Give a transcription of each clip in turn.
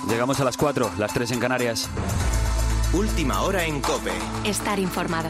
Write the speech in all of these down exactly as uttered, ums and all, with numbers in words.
Llegamos a las cuatro, las tres en Canarias. Última hora en COPE. Estar informado.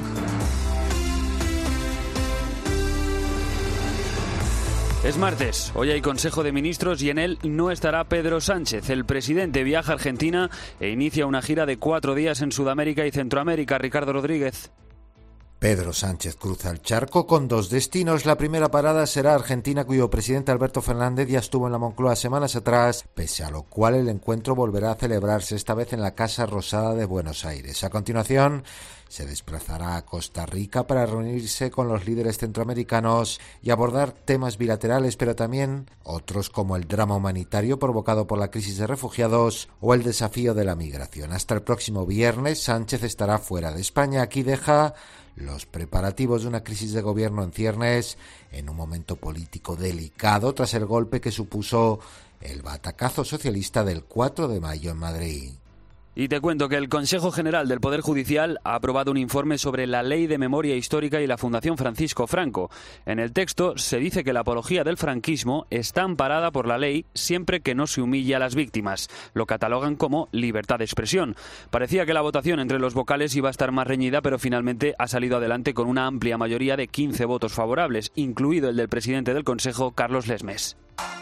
Es martes, hoy hay Consejo de Ministros y en él no estará Pedro Sánchez. El presidente viaja a Argentina e inicia una gira de cuatro días en Sudamérica y Centroamérica. Ricardo Rodríguez. Pedro Sánchez cruza el charco con dos destinos. La primera parada será Argentina, cuyo presidente Alberto Fernández ya estuvo en la Moncloa semanas atrás, pese a lo cual el encuentro volverá a celebrarse esta vez en la Casa Rosada de Buenos Aires. A continuación, se desplazará a Costa Rica para reunirse con los líderes centroamericanos y abordar temas bilaterales, pero también otros como el drama humanitario provocado por la crisis de refugiados o el desafío de la migración. Hasta el próximo viernes, Sánchez estará fuera de España. Aquí deja los preparativos de una crisis de gobierno en ciernes en un momento político delicado tras el golpe que supuso el batacazo socialista del cuatro de mayo en Madrid. Y te cuento que el Consejo General del Poder Judicial ha aprobado un informe sobre la Ley de Memoria Histórica y la Fundación Francisco Franco. En el texto se dice que la apología del franquismo está amparada por la ley siempre que no se humille a las víctimas. Lo catalogan como libertad de expresión. Parecía que la votación entre los vocales iba a estar más reñida, pero finalmente ha salido adelante con una amplia mayoría de quince votos favorables, incluido el del presidente del Consejo, Carlos Lesmes.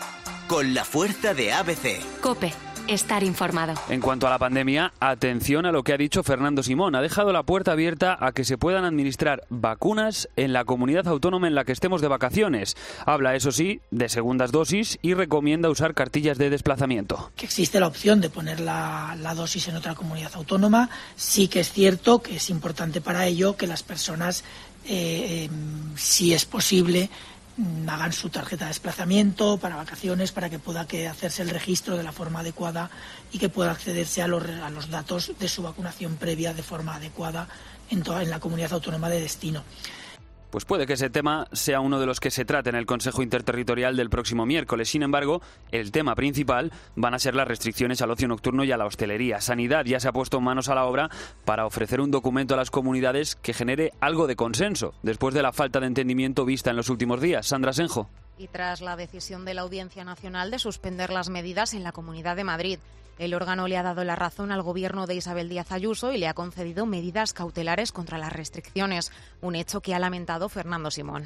Con la fuerza de A B C. COPE. Estar informado. En cuanto a la pandemia, atención a lo que ha dicho Fernando Simón. Ha dejado la puerta abierta a que se puedan administrar vacunas en la comunidad autónoma en la que estemos de vacaciones. Habla, eso sí, de segundas dosis y recomienda usar cartillas de desplazamiento. Que existe la opción de poner la, la dosis en otra comunidad autónoma. Sí que es cierto que es importante para ello que las personas, eh, eh, si es posible, hagan su tarjeta de desplazamiento para vacaciones, para que pueda que hacerse el registro de la forma adecuada y que pueda accederse a los, a los datos de su vacunación previa de forma adecuada en, toda, en la comunidad autónoma de destino. Pues puede que ese tema sea uno de los que se trate en el Consejo Interterritorial del próximo miércoles. Sin embargo, el tema principal van a ser las restricciones al ocio nocturno y a la hostelería. Sanidad ya se ha puesto manos a la obra para ofrecer un documento a las comunidades que genere algo de consenso, después de la falta de entendimiento vista en los últimos días. Sandra Senjo. Y tras la decisión de la Audiencia Nacional de suspender las medidas en la Comunidad de Madrid, el órgano le ha dado la razón al gobierno de Isabel Díaz Ayuso y le ha concedido medidas cautelares contra las restricciones, un hecho que ha lamentado Fernando Simón.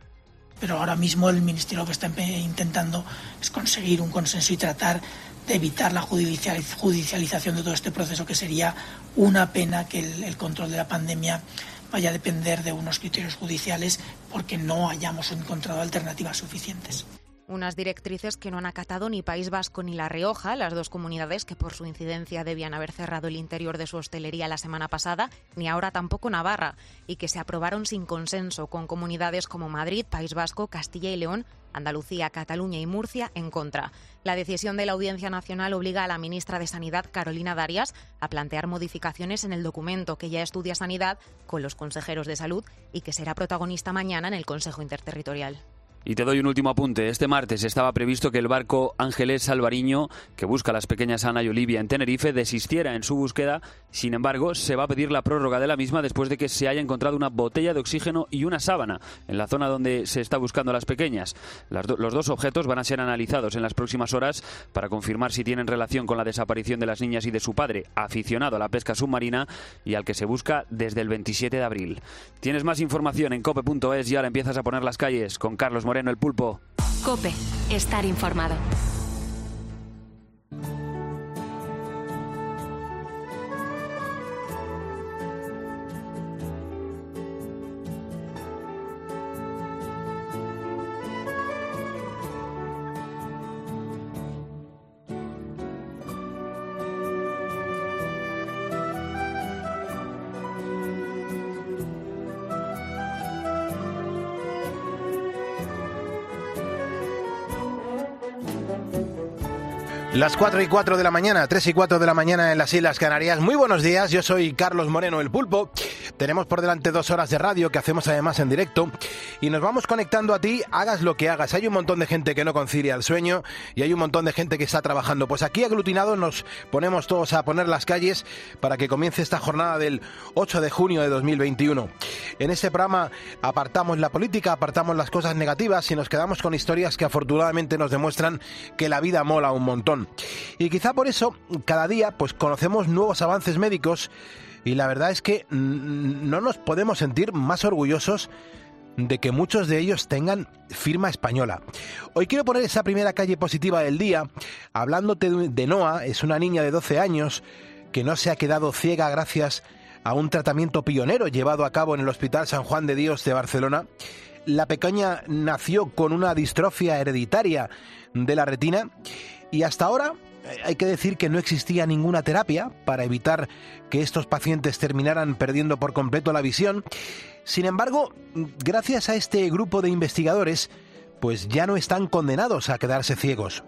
Pero ahora mismo el Ministerio lo que está intentando es conseguir un consenso y tratar de evitar la judicialización de todo este proceso, que sería una pena que el, el control de la pandemia vaya a depender de unos criterios judiciales porque no hayamos encontrado alternativas suficientes. Unas directrices que no han acatado ni País Vasco ni La Rioja, las dos comunidades que por su incidencia debían haber cerrado el interior de su hostelería la semana pasada, ni ahora tampoco Navarra, y que se aprobaron sin consenso, con comunidades como Madrid, País Vasco, Castilla y León, Andalucía, Cataluña y Murcia en contra. La decisión de la Audiencia Nacional obliga a la ministra de Sanidad, Carolina Darias, a plantear modificaciones en el documento que ya estudia Sanidad con los consejeros de Salud y que será protagonista mañana en el Consejo Interterritorial. Y te doy un último apunte. Este martes estaba previsto que el barco Ángeles Alvariño, que busca a las pequeñas Ana y Olivia en Tenerife, desistiera en su búsqueda. Sin embargo, se va a pedir la prórroga de la misma después de que se haya encontrado una botella de oxígeno y una sábana en la zona donde se está buscando a las pequeñas. Las do- los dos objetos van a ser analizados en las próximas horas para confirmar si tienen relación con la desaparición de las niñas y de su padre, aficionado a la pesca submarina y al que se busca desde el veintisiete de abril. Tienes más información en cope punto es y ahora empiezas a poner las calles con Carlos Moreno. El Pulpo. COPE. Estar informado. Las cuatro y cuatro de la mañana, tres y cuatro de la mañana en las Islas Canarias. Muy buenos días, yo soy Carlos Moreno, el Pulpo. Tenemos por delante dos horas de radio que hacemos además en directo y nos vamos conectando a ti, hagas lo que hagas. Hay un montón de gente que no concilia el sueño y hay un montón de gente que está trabajando. Pues aquí aglutinados nos ponemos todos a poner las calles para que comience esta jornada del ocho de junio de dos mil veintiuno. En este programa apartamos la política, apartamos las cosas negativas y nos quedamos con historias que afortunadamente nos demuestran que la vida mola un montón. Y quizá por eso cada día pues conocemos nuevos avances médicos y la verdad es que no nos podemos sentir más orgullosos de que muchos de ellos tengan firma española. Hoy quiero poner esa primera calle positiva del día hablándote de Noa. Es una niña de doce años que no se ha quedado ciega gracias a un tratamiento pionero llevado a cabo en el Hospital San Juan de Dios de Barcelona. La pequeña nació con una distrofia hereditaria de la retina y hasta ahora hay que decir que no existía ninguna terapia para evitar que estos pacientes terminaran perdiendo por completo la visión. Sin embargo, gracias a este grupo de investigadores, pues ya no están condenados a quedarse ciegos.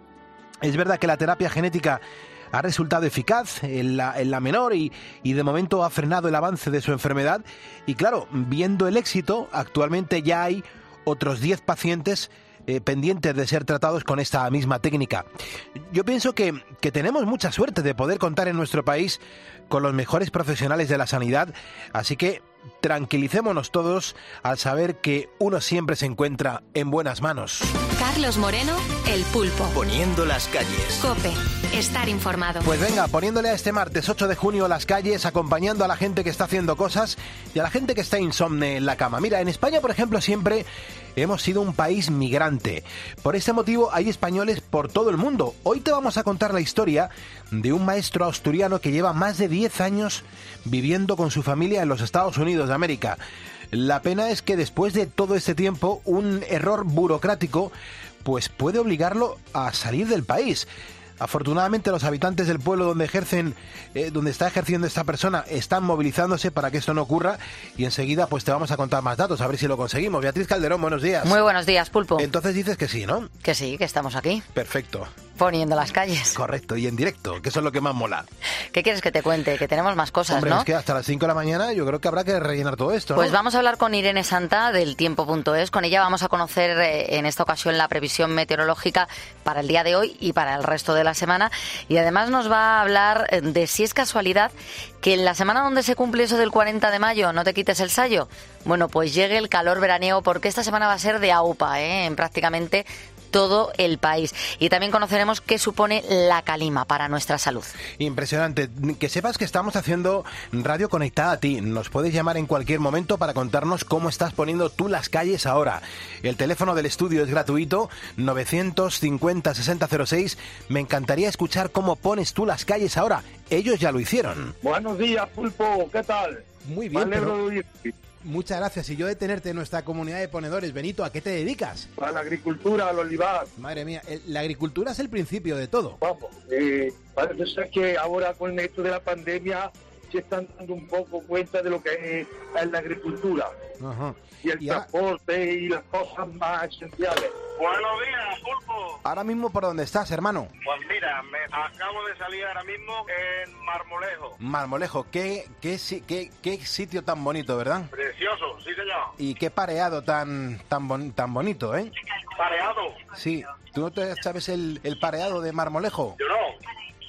Es verdad que la terapia genética ha resultado eficaz en la, en la menor y, y de momento ha frenado el avance de su enfermedad. Y claro, viendo el éxito, actualmente ya hay otros diez pacientes Eh, pendientes de ser tratados con esta misma técnica. Yo pienso que, que tenemos mucha suerte de poder contar en nuestro país con los mejores profesionales de la sanidad, así que tranquilicémonos todos al saber que uno siempre se encuentra en buenas manos. Carlos Moreno, El Pulpo. Poniendo las calles. COPE, estar informado. Pues venga, poniéndole a este martes ocho de junio las calles, acompañando a la gente que está haciendo cosas y a la gente que está insomne en la cama. Mira, en España, por ejemplo, siempre hemos sido un país migrante. Por este motivo hay españoles por todo el mundo. Hoy te vamos a contar la historia de un maestro asturiano que lleva más de diez años viviendo con su familia en los Estados Unidos de América. La pena es que después de todo este tiempo, un error burocrático pues puede obligarlo a salir del país. Afortunadamente los habitantes del pueblo donde ejercen, eh, donde está ejerciendo esta persona están movilizándose para que esto no ocurra y enseguida pues te vamos a contar más datos, a ver si lo conseguimos. Beatriz Calderón, buenos días. Muy buenos días, Pulpo. Entonces dices que sí, ¿no? Que sí, que estamos aquí. Perfecto. Poniendo las calles. Correcto, y en directo, que eso es lo que más mola. ¿Qué quieres que te cuente? Que tenemos más cosas, Hombre, ¿no? es que hasta las cinco de la mañana yo creo que habrá que rellenar todo esto, ¿no? Pues vamos a hablar con Irene Santa del tiempo punto es. Con ella vamos a conocer eh, en esta ocasión la previsión meteorológica para el día de hoy y para el resto de la semana. Y además nos va a hablar de si es casualidad que en la semana donde se cumple eso del cuarenta de mayo no te quites el sayo. Bueno, pues llegue el calor veraniego porque esta semana va a ser de aupa, ¿eh? En prácticamente todo el país. Y también conoceremos qué supone la calima para nuestra salud. Impresionante. Que sepas que estamos haciendo radio conectada a ti. Nos puedes llamar en cualquier momento para contarnos cómo estás poniendo tú las calles ahora. El teléfono del estudio es gratuito, novecientos cincuenta sesenta cero seis. Me encantaría escuchar cómo pones tú las calles ahora. Ellos ya lo hicieron. Buenos días, Pulpo. ¿Qué tal? Muy bien, Me alegro pero... de oír. Muchas gracias. Y yo de tenerte en nuestra comunidad de ponedores. Benito, ¿a qué te dedicas? A la agricultura, al olivar. Madre mía, el- la agricultura es el principio de todo. Vamos, eh, parece ser que ahora con esto de la pandemia se están dando un poco cuenta de lo que es, es la agricultura. Ajá. Y el Y ahora- transporte y las cosas más esenciales. Buenos días, Pulpo. Ahora mismo, ¿por dónde estás, hermano? Pues mira, me acabo de salir ahora mismo en Marmolejo. Marmolejo, qué, qué, si- qué, qué sitio tan bonito, ¿verdad? Precioso, sí señor. Y qué pareado tan, tan, bon- tan bonito, ¿eh? Pareado. Sí. ¿Tú no te sabes el, el pareado de Marmolejo? Yo no.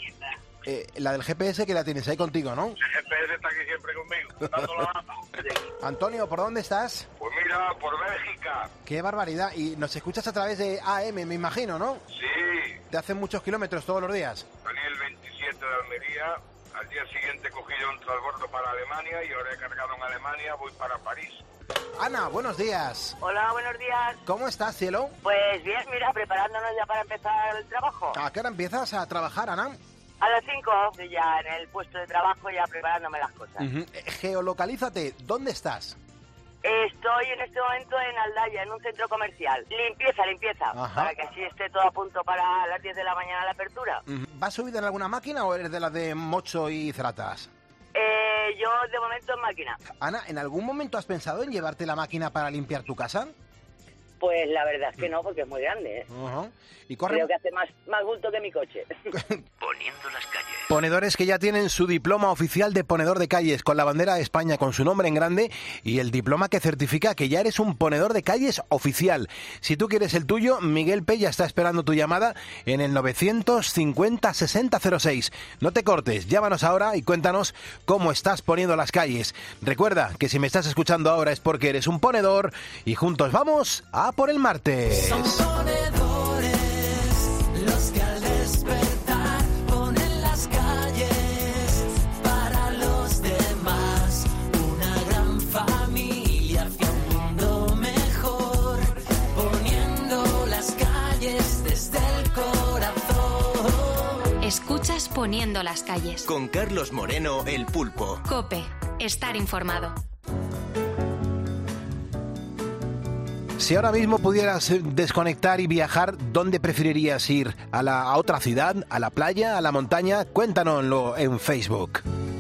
Eh, la del G P S que la tienes ahí contigo, ¿no? El G P S está aquí siempre conmigo, dando la lata. Antonio, ¿por dónde estás? Pues mira, por Bélgica. Qué barbaridad. Y nos escuchas a través de A M, me imagino, ¿no? Sí. Te hacen muchos kilómetros todos los días. Salí el veintisiete de Almería. Al día siguiente he cogido un transbordo para Alemania y ahora he cargado en Alemania, voy para París. Ana, buenos días. Hola, buenos días. ¿Cómo estás, cielo? Pues bien, mira, preparándonos ya para empezar el trabajo. ¿A qué hora empiezas a trabajar, Ana? A las cinco, ya en el puesto de trabajo, ya preparándome las cosas. Uh-huh. Eh, Geolocalízate, ¿dónde estás? Estoy en este momento en Aldaya, en un centro comercial. Limpieza, limpieza, Ajá. para que así esté todo a punto para las diez de la mañana la apertura. Uh-huh. ¿Vas subida en alguna máquina o eres de las de mocho y zaratas? Eh, yo de momento en máquina. Ana, ¿en algún momento has pensado en llevarte la máquina para limpiar tu casa? Pues la verdad es que no, porque es muy grande, ¿eh? Uh-huh. ¿Y corre? Creo que hace más, más bulto que mi coche. Poniendo las calles. Ponedores que ya tienen su diploma oficial de ponedor de calles con la bandera de España con su nombre en grande y el diploma que certifica que ya eres un ponedor de calles oficial. Si tú quieres el tuyo, Miguel P. ya está esperando tu llamada en el novecientos cincuenta sesenta cero seis. No te cortes, llámanos ahora y cuéntanos cómo estás poniendo las calles. Recuerda que si me estás escuchando ahora es porque eres un ponedor y juntos vamos a por el martes. Son ponedores los que al despertar ponen las calles para los demás. Una gran familia hacia un mundo mejor, poniendo las calles desde el corazón. Escuchas Poniendo las calles. Con Carlos Moreno, el Pulpo. COPE. Estar informado. Si ahora mismo pudieras desconectar y viajar, ¿dónde preferirías ir? ¿A, la, a otra ciudad? ¿A la playa? ¿A la montaña? Cuéntanoslo en Facebook.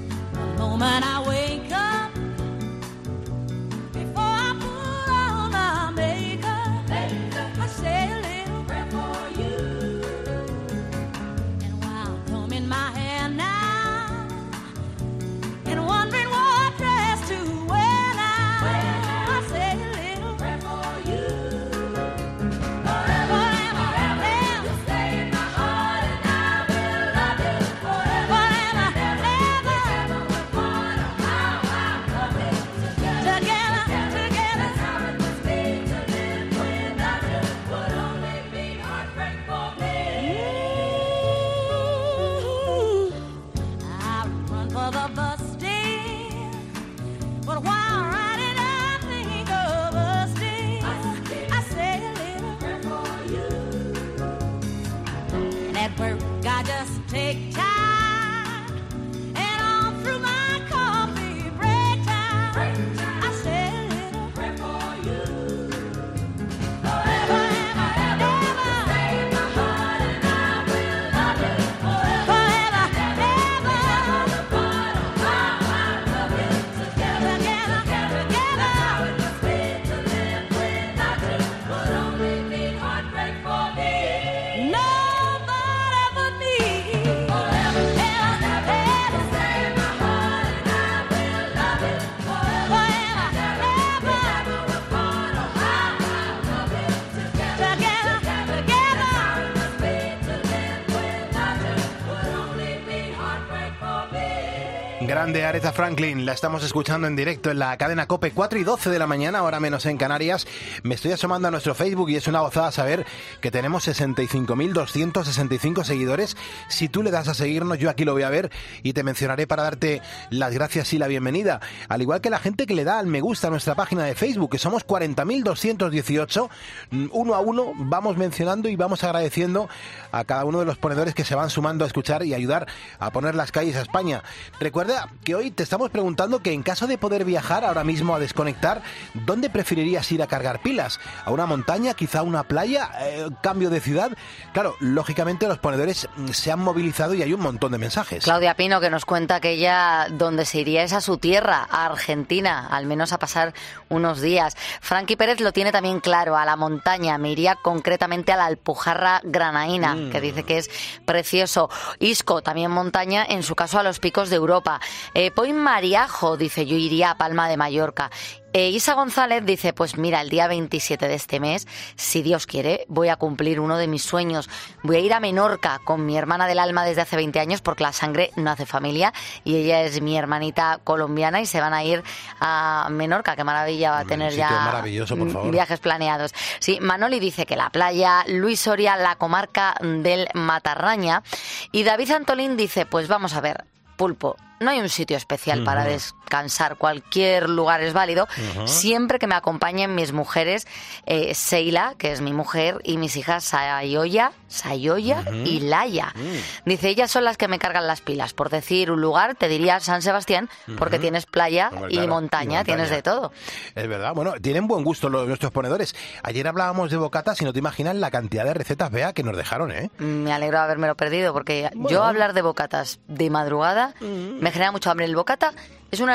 Grande Aretha Franklin, la estamos escuchando en directo en la cadena COPE, cuatro y doce de la mañana, ahora menos en Canarias. Me estoy asomando a nuestro Facebook y es una gozada saber que tenemos sesenta y cinco mil doscientos sesenta y cinco seguidores. Si tú le das a seguirnos, yo aquí lo voy a ver y te mencionaré para darte las gracias y la bienvenida. Al igual que la gente que le da al me gusta a nuestra página de Facebook, que somos cuarenta mil doscientos dieciocho. Uno a uno vamos mencionando y vamos agradeciendo a cada uno de los ponedores que se van sumando a escuchar y ayudar a poner las calles a España. Recuerda que hoy te estamos preguntando que en caso de poder viajar ahora mismo a desconectar, ¿dónde preferirías ir a cargar pilas? ¿A una montaña? ¿Quizá a una playa? Eh, ¿Cambio de ciudad? Claro, lógicamente los ponedores se han movilizado y hay un montón de mensajes. Claudia Pino, que nos cuenta que ella donde se iría es a su tierra, a Argentina, al menos a pasar unos días. Frankie Pérez lo tiene también claro, a la montaña. Me iría concretamente a la Alpujarra Granaína, mm. que dice que es precioso. Isco, también montaña, en su caso a los picos de Europa. Eh, Point Mariajo dice, yo iría a Palma de Mallorca. Eh, Isa González dice, pues mira, el día veintisiete de este mes, si Dios quiere, voy a cumplir uno de mis sueños. Voy a ir a Menorca con mi hermana del alma desde hace veinte años, porque la sangre no hace familia, y ella es mi hermanita colombiana, y se van a ir a Menorca. Qué maravilla va a tener ya maravilloso, por favor. Viajes planeados. Sí, Manoli dice que la playa, Luis Soria, la comarca del Matarraña, y David Antolín dice, pues vamos a ver, Pulpo, no hay un sitio especial uh-huh. para descansar, cualquier lugar es válido, uh-huh. siempre que me acompañen mis mujeres, eh, Seila, que es mi mujer, y mis hijas Sayoya, Sayoya uh-huh. y Laia. Uh-huh. Dice, ellas son las que me cargan las pilas. Por decir un lugar, te diría San Sebastián, porque uh-huh. tienes playa Hombre, y, claro, montaña, y montaña, tienes de todo. Es verdad, bueno, tienen buen gusto los nuestros ponedores. Ayer hablábamos de bocatas y no te imaginas la cantidad de recetas, Bea, que nos dejaron, ¿eh? Me alegro de habérmelo perdido, porque bueno. yo hablar de bocatas de madrugada... Uh-huh. me genera mucho hambre. El bocata es una de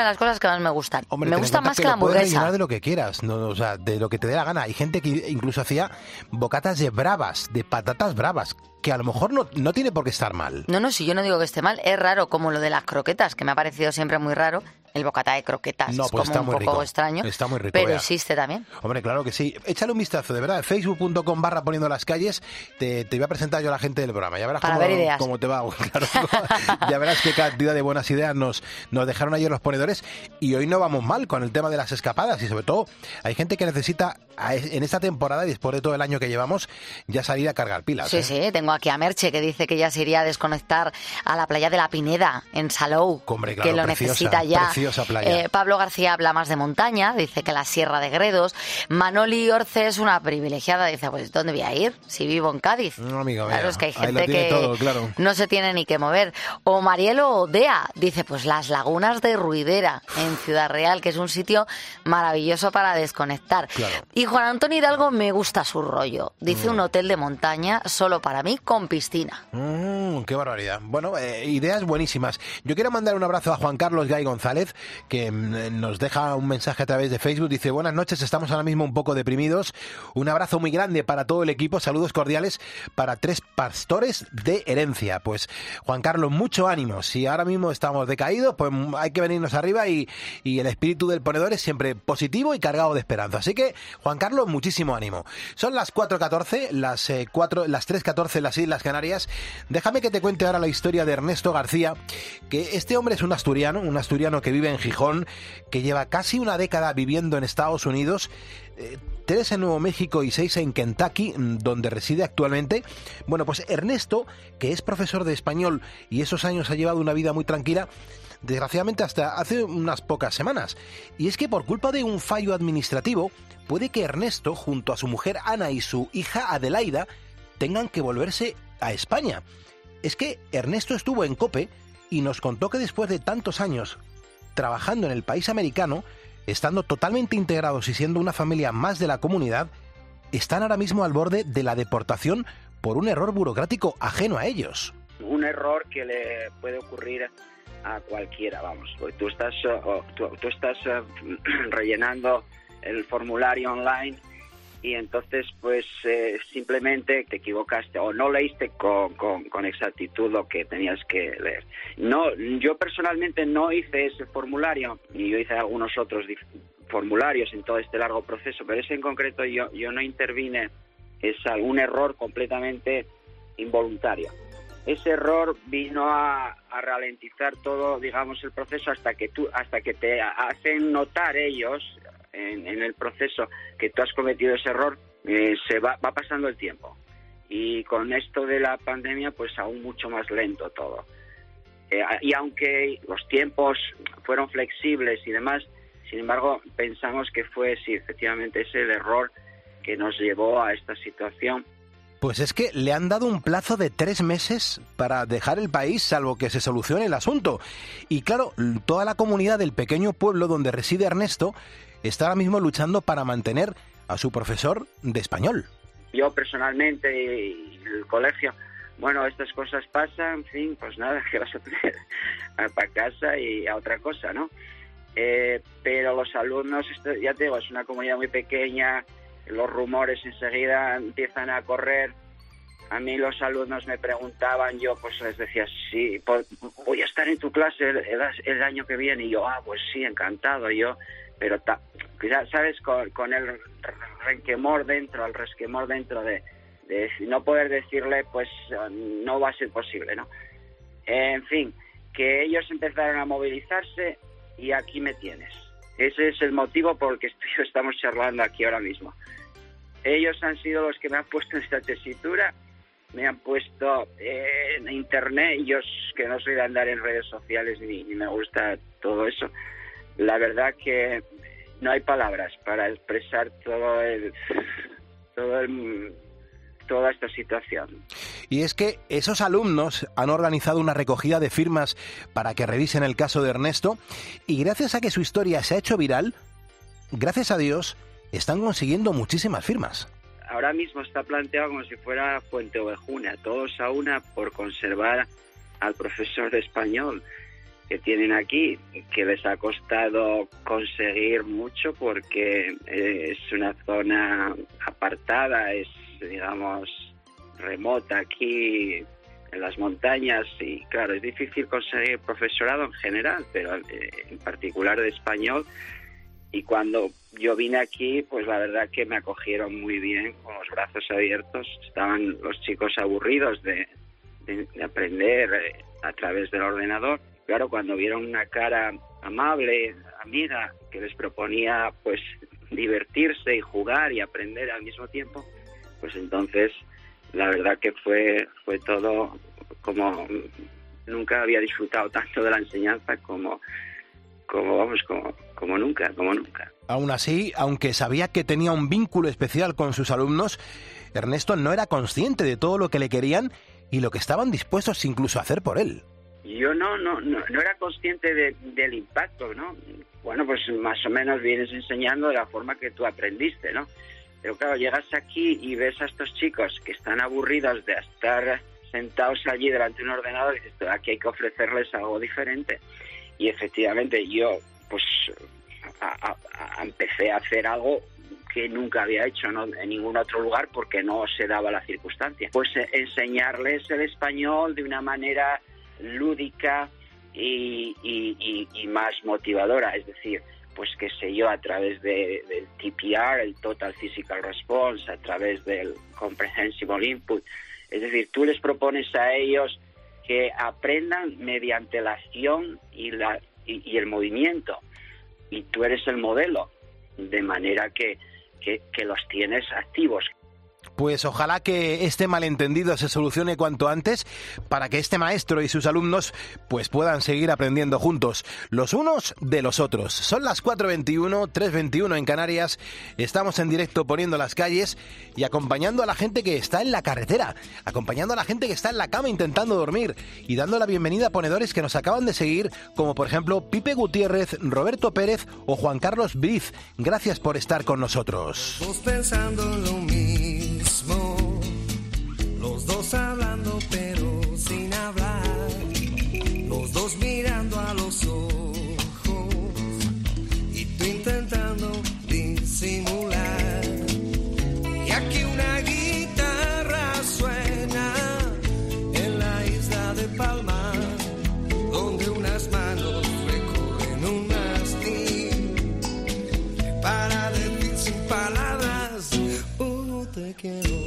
las cosas que más me gustan. Hombre, me ten en gusta cuenta más que que la lo puedes hamburguesa. rellenar de lo que quieras, no, o sea, de lo que te dé la gana. Hay gente que incluso hacía bocatas de bravas, de patatas bravas, que a lo mejor no, no tiene por qué estar mal. No, no, si yo no digo que esté mal, es raro, como lo de las croquetas, que me ha parecido siempre muy raro. El bocata de croquetas No, es pues como está un muy poco rico. extraño, Está muy rico, pero vea. existe también. Hombre, claro que sí. Échale un vistazo, de verdad. facebook punto com barra poniendo las calles. Te, te voy a presentar yo a la gente del programa. Ya verás Para cómo, ver ideas. cómo te va. Claro, ya verás qué cantidad de buenas ideas nos, nos dejaron ayer los ponedores. Y hoy no vamos mal con el tema de las escapadas. Y sobre todo, hay gente que necesita, en esta temporada y después de todo el año que llevamos, ya salir a cargar pilas. Sí, ¿eh? sí, tengo aquí a Merche, que dice que ya se iría a desconectar a la playa de la Pineda, en Salou, Hombre, claro, que lo preciosa, necesita ya. preciosa playa. Eh, Pablo García habla más de montaña, dice que la Sierra de Gredos. Manoli Orce es una privilegiada, dice, pues ¿dónde voy a ir si vivo en Cádiz? No, amigo, claro, vea, es que hay ahí lo gente tiene que todo, claro. no se tiene ni que mover. O Marielo Odea dice, pues las lagunas de Ruidera, en Ciudad Real, que es un sitio maravilloso para desconectar. Claro. Y Juan Antonio Hidalgo me gusta su rollo. Dice mm. un hotel de montaña solo para mí con piscina. Mm, qué barbaridad. Bueno, eh, ideas buenísimas. Yo quiero mandar un abrazo a Juan Carlos Gay González, que mm, nos deja un mensaje a través de Facebook. Dice, buenas noches, estamos ahora mismo un poco deprimidos. Un abrazo muy grande para todo el equipo. Saludos cordiales para tres pastores de herencia. Pues, Juan Carlos, mucho ánimo. Si ahora mismo estamos decaídos, pues hay que venirnos arriba y, y el espíritu del ponedor es siempre positivo y cargado de esperanza. Así que, Juan Carlos, muchísimo ánimo. Son las cuatro catorce, las, eh, cuatro, las tres catorce en las Islas Canarias. Déjame que te cuente ahora la historia de Ernesto García, que este hombre es un asturiano, un asturiano que vive en Gijón, que lleva casi una década viviendo en Estados Unidos, eh, tres en Nuevo México y seis en Kentucky, donde reside actualmente. Bueno, pues Ernesto, que es profesor de español y esos años ha llevado una vida muy tranquila, desgraciadamente hasta hace unas pocas semanas. Y es que por culpa de un fallo administrativo, puede que Ernesto, junto a su mujer Ana y su hija Adelaida, tengan que volverse a España. Es que Ernesto estuvo en COPE y nos contó que después de tantos años trabajando en el país americano, estando totalmente integrados y siendo una familia más de la comunidad, están ahora mismo al borde de la deportación por un error burocrático ajeno a ellos. Un error que le puede ocurrir a cualquiera, vamos. Pues tú estás, uh, tú, tú estás uh, rellenando el formulario online y entonces pues eh, simplemente te equivocaste o no leíste con, con, con exactitud lo que tenías que leer. No, yo personalmente no hice ese formulario y yo hice algunos otros formularios en todo este largo proceso, pero ese en concreto yo, yo no intervine, es algún error completamente involuntario. Ese error vino a, a ralentizar todo, digamos, el proceso hasta que tú, hasta que te hacen notar ellos en, en el proceso que tú has cometido ese error, eh, se va, va pasando el tiempo. Y con esto de la pandemia, pues aún mucho más lento todo. Eh, y aunque los tiempos fueron flexibles y demás, sin embargo, pensamos que fue, sí, efectivamente, ese el error que nos llevó a esta situación. Pues es que le han dado un plazo de tres meses para dejar el país, salvo que se solucione el asunto. Y claro, toda la comunidad del pequeño pueblo donde reside Ernesto está ahora mismo luchando para mantener a su profesor de español. Yo personalmente y el colegio, bueno, estas cosas pasan, en fin, pues nada, que vas a tener para casa y a otra cosa, ¿no? Eh, pero los alumnos, esto, ya te digo, es una comunidad muy pequeña, los rumores enseguida empiezan a correr. A mí los alumnos me preguntaban, yo pues les decía, sí, voy a estar en tu clase el, el, el año que viene, y yo, ah, pues sí, encantado, yo, pero ta, ya sabes, con, con el resquemor dentro, el resquemor dentro de, de no poder decirle, pues no va a ser posible, ¿no? Eh, en fin, que ellos empezaron a movilizarse y aquí me tienes. Ese es el motivo por el que estoy, estamos charlando aquí ahora mismo. Ellos han sido los que me han puesto en esta tesitura, me han puesto en internet, yo que no soy de andar en redes sociales ni, ni me gusta todo eso. La verdad que no hay palabras para expresar todo el, todo el, toda esta situación. Y es que esos alumnos han organizado una recogida de firmas para que revisen el caso de Ernesto, y gracias a que su historia se ha hecho viral, gracias a Dios, están consiguiendo muchísimas firmas. Ahora mismo está planteado como si fuera Fuente Ovejuna, todos a una por conservar al profesor de español. que tienen aquí, que les ha costado conseguir mucho porque eh, es una zona apartada, es, digamos, remota aquí en las montañas y, claro, es difícil conseguir profesorado en general, pero eh, en particular de español. Y cuando yo vine aquí, pues la verdad que me acogieron muy bien, con los brazos abiertos. Estaban los chicos aburridos de, de, de aprender eh, a través del ordenador. Claro, cuando vieron una cara amable, amiga, que les proponía pues divertirse y jugar y aprender al mismo tiempo, pues entonces la verdad que fue fue todo como nunca había disfrutado tanto de la enseñanza como como vamos como como nunca, como nunca. Aún así, aunque sabía que tenía un vínculo especial con sus alumnos, Ernesto no era consciente de todo lo que le querían y lo que estaban dispuestos incluso a hacer por él. Yo no, no, no, no era consciente de, del impacto, ¿no? Bueno, pues más o menos vienes enseñando de la forma que tú aprendiste, ¿no? Pero claro, llegas aquí y ves a estos chicos que están aburridos de estar sentados allí delante de un ordenador y dices, aquí hay que ofrecerles algo diferente. Y efectivamente yo, pues, a, a, a, empecé a hacer algo que nunca había hecho, ¿no?, en ningún otro lugar porque no se daba la circunstancia. Pues eh, enseñarles el español de una manera lúdica y, y, y, y más motivadora, es decir, pues qué sé yo, a través de, del T P R, el Total Physical Response, a través del Comprehensible Input, es decir, tú les propones a ellos que aprendan mediante la acción y, la, y, y el movimiento, y tú eres el modelo, de manera que, que, que los tienes activos. Pues ojalá que este malentendido se solucione cuanto antes para que este maestro y sus alumnos pues puedan seguir aprendiendo juntos, los unos de los otros. Son las cuatro veintiuno, tres veintiuno en Canarias, estamos en directo poniendo las calles y acompañando a la gente que está en la carretera, acompañando a la gente que está en la cama intentando dormir y dando la bienvenida a ponedores que nos acaban de seguir, como por ejemplo Pipe Gutiérrez, Roberto Pérez o Juan Carlos Briz. Gracias por estar con nosotros. Los pensando en lo mismo, los dos hablando pero sin hablar, los dos mirando a los ojos y tú intentando disimular. Y aquí una guitarra suena en la isla de Palma, donde unas manos recorren un mastín para decir sin palabras, oh, te quiero.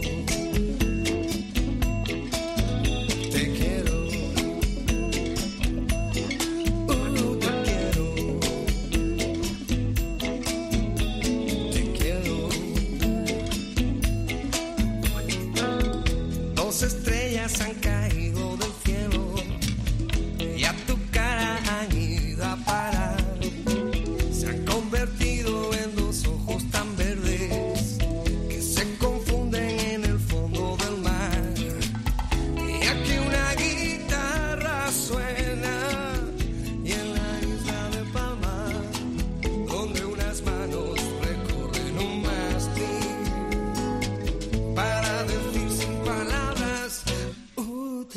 Estrellas han caído del cielo y a tu cara han ido a parar. Se han convertido en dos ojos tan verdes que se confunden en el fondo del mar. Y aquí una guitarra suena y en la isla de Palma, donde unas manos recorren un mastín para decir sin palabras,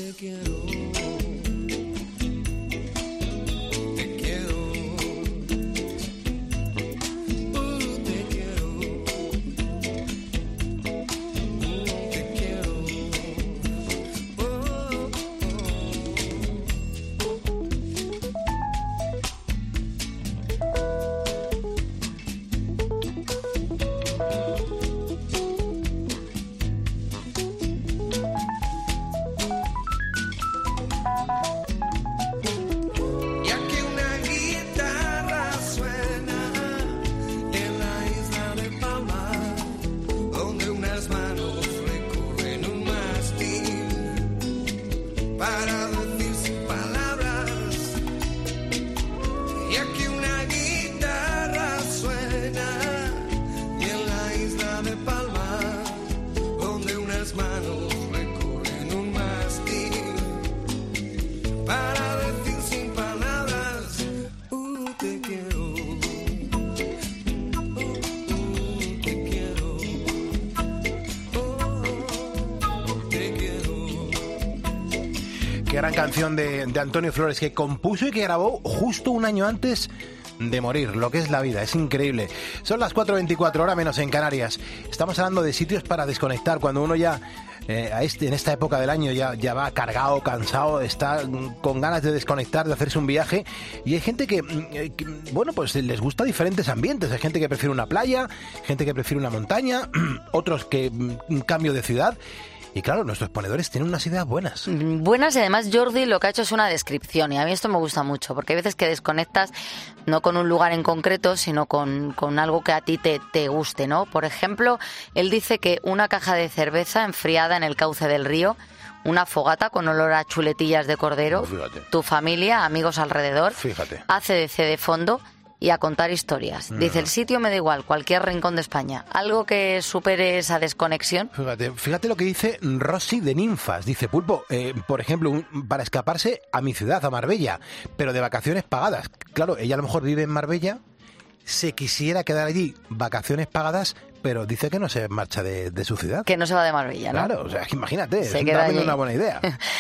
qué gran canción de, de Antonio Flores, que compuso y que grabó justo un año antes de morir. Lo que es la vida, es increíble. Son las cuatro veinticuatro, hora menos en Canarias. Estamos hablando de sitios para desconectar, cuando uno ya eh, a este, en esta época del año ya, ya va cargado, cansado, está con ganas de desconectar, de hacerse un viaje. Y hay gente que, eh, que bueno, pues les gusta diferentes ambientes. Hay gente que prefiere una playa, gente que prefiere una montaña, otros que un cambio de ciudad. Y claro, nuestros ponedores tienen unas ideas buenas. Buenas, y además Jordi lo que ha hecho es una descripción, y a mí esto me gusta mucho, porque hay veces que desconectas no con un lugar en concreto, sino con, con algo que a ti te, te guste, ¿no? Por ejemplo, él dice que una caja de cerveza enfriada en el cauce del río, una fogata con olor a chuletillas de cordero, Fíjate. tu familia, amigos alrededor, Fíjate. A C D C de fondo y a contar historias. Dice, el sitio me da igual, cualquier rincón de España. Algo que supere esa desconexión. Fíjate, fíjate lo que dice Rosy de Ninfas. Dice, Pulpo, eh, por ejemplo, un- para escaparse a mi ciudad, a Marbella, pero de vacaciones pagadas. Claro, ella a lo mejor vive en Marbella, se quisiera quedar allí, vacaciones pagadas, pero dice que no se marcha de, de su ciudad. Que no se va de Marbella, ¿no? Claro, o sea, imagínate, Se es queda también allí. una buena idea.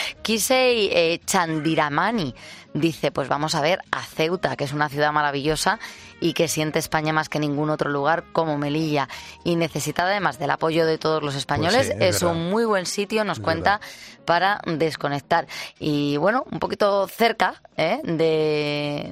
Kisei eh, Chandiramani dice, pues vamos a ver a Ceuta, que es una ciudad maravillosa y que siente España más que ningún otro lugar, como Melilla, y necesita además del apoyo de todos los españoles. Pues sí, es es verdad. un muy buen sitio, nos Es cuenta, para desconectar. Y bueno, un poquito cerca ¿eh? de,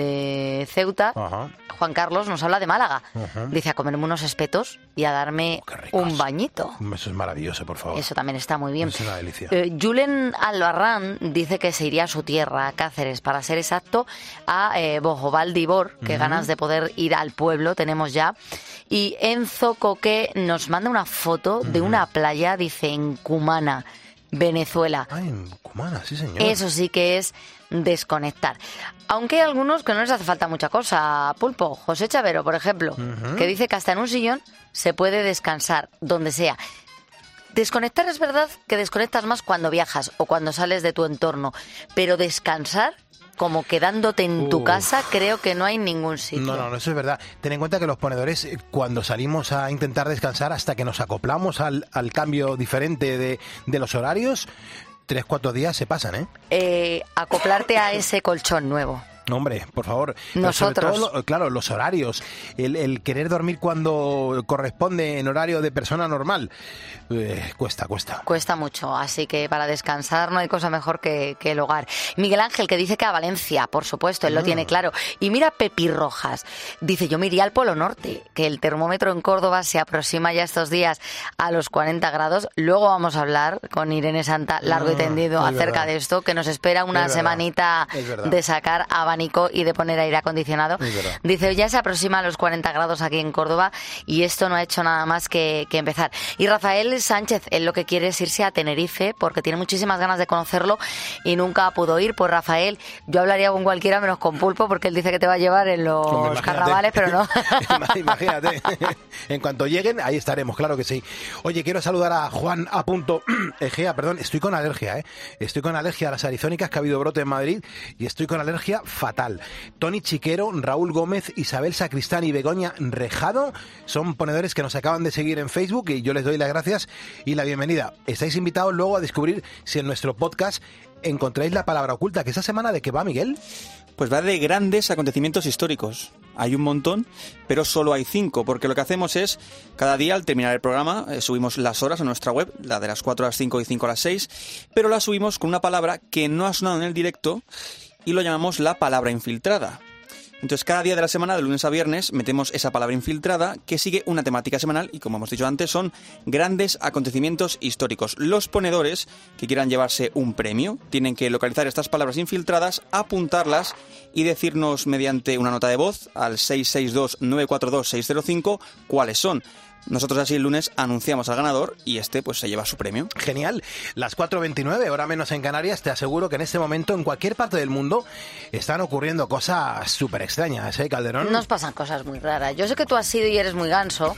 de Ceuta, Ajá. Juan Carlos nos habla de Málaga. Ajá. Dice, a comerme unos espetos y a darme un bañito. Eso es maravilloso, por favor. Eso también está muy bien. Es una delicia. Eh, Julen Albarrán dice que se iría a su tierra, a Cáceres, para ser exacto, a eh, Bojoval de Ibor, que Ujú. ganas de poder ir al pueblo tenemos ya. Y Enzo Coque nos manda una foto de una playa, dice, en Cumana, Venezuela. Ay, en Cumana, sí señor. Eso sí que es desconectar. Aunque hay algunos que no les hace falta mucha cosa, Pulpo. José Chavero, por ejemplo, Ujú. que dice que hasta en un sillón se puede descansar, donde sea. Desconectar es verdad que desconectas más cuando viajas o cuando sales de tu entorno, pero descansar, como quedándote en tu Uf. casa, creo que no hay ningún sitio. No, no, no, eso es verdad. Ten en cuenta que los ponedores, eh, cuando salimos a intentar descansar, hasta que nos acoplamos al, al cambio diferente de, de los horarios, tres, cuatro días se pasan, ¿eh? Eh, acoplarte a ese colchón nuevo. No, hombre, por favor. Pero sobre Nosotros. todo, lo- claro, los horarios. El, el querer dormir cuando corresponde en horario de persona normal. Eh, cuesta, cuesta. Cuesta mucho, así que para descansar no hay cosa mejor que, que el hogar. Miguel Ángel, que dice que a Valencia, por supuesto, él lo Mm. tiene claro. Y mira Pepi Rojas, dice, yo me iría al Polo Norte, que el termómetro en Córdoba se aproxima ya estos días a los cuarenta grados. Luego vamos a hablar con Irene Santa, largo y Mm, tendido, es acerca verdad. de esto, que nos espera una Es verdad, semanita es verdad. de sacar abanico y de poner aire acondicionado. Es verdad. Dice, ya se aproxima a los cuarenta grados aquí en Córdoba y esto no ha hecho nada más que, que empezar. Y Rafael Sánchez, él lo que quiere es irse a Tenerife porque tiene muchísimas ganas de conocerlo y nunca pudo ir. Pues Rafael, yo hablaría con cualquiera menos con Pulpo porque él dice que te va a llevar en los Hombre, imagínate. carnavales, pero no. Imagínate. En cuanto lleguen, ahí estaremos, claro que sí. Oye, quiero saludar a Juan A. Egea, perdón, estoy con alergia, ¿eh? Estoy con alergia a las arizónicas, que ha habido brote en Madrid, y estoy con alergia fatal. Tony Chiquero, Raúl Gómez, Isabel Sacristán y Begoña Rejado son ponedores que nos acaban de seguir en Facebook y yo les doy las gracias y la bienvenida. Estáis invitados luego a descubrir si en nuestro podcast encontráis la palabra oculta, que esta semana, ¿de qué va, Miguel? Pues va de grandes acontecimientos históricos. Hay un montón, pero solo hay cinco, porque lo que hacemos es, cada día al terminar el programa, eh, subimos las horas a nuestra web, la de las cuatro a las cinco y cinco a las seis, pero la subimos con una palabra que no ha sonado en el directo y lo llamamos la palabra infiltrada. Entonces, cada día de la semana, de lunes a viernes, metemos esa palabra infiltrada que sigue una temática semanal y, como hemos dicho antes, son grandes acontecimientos históricos. Los ponedores que quieran llevarse un premio tienen que localizar estas palabras infiltradas, apuntarlas y decirnos mediante una nota de voz al seis seis dos, nueve cuatro dos, seis cero cinco cuáles son. Nosotros así el lunes anunciamos al ganador y este pues se lleva su premio. Genial. Las cuatro veintinueve, hora menos en Canarias, te aseguro que en este momento en cualquier parte del mundo están ocurriendo cosas súper extrañas, ¿eh, Calderón? Nos pasan cosas muy raras. Yo sé que tú has sido y eres muy ganso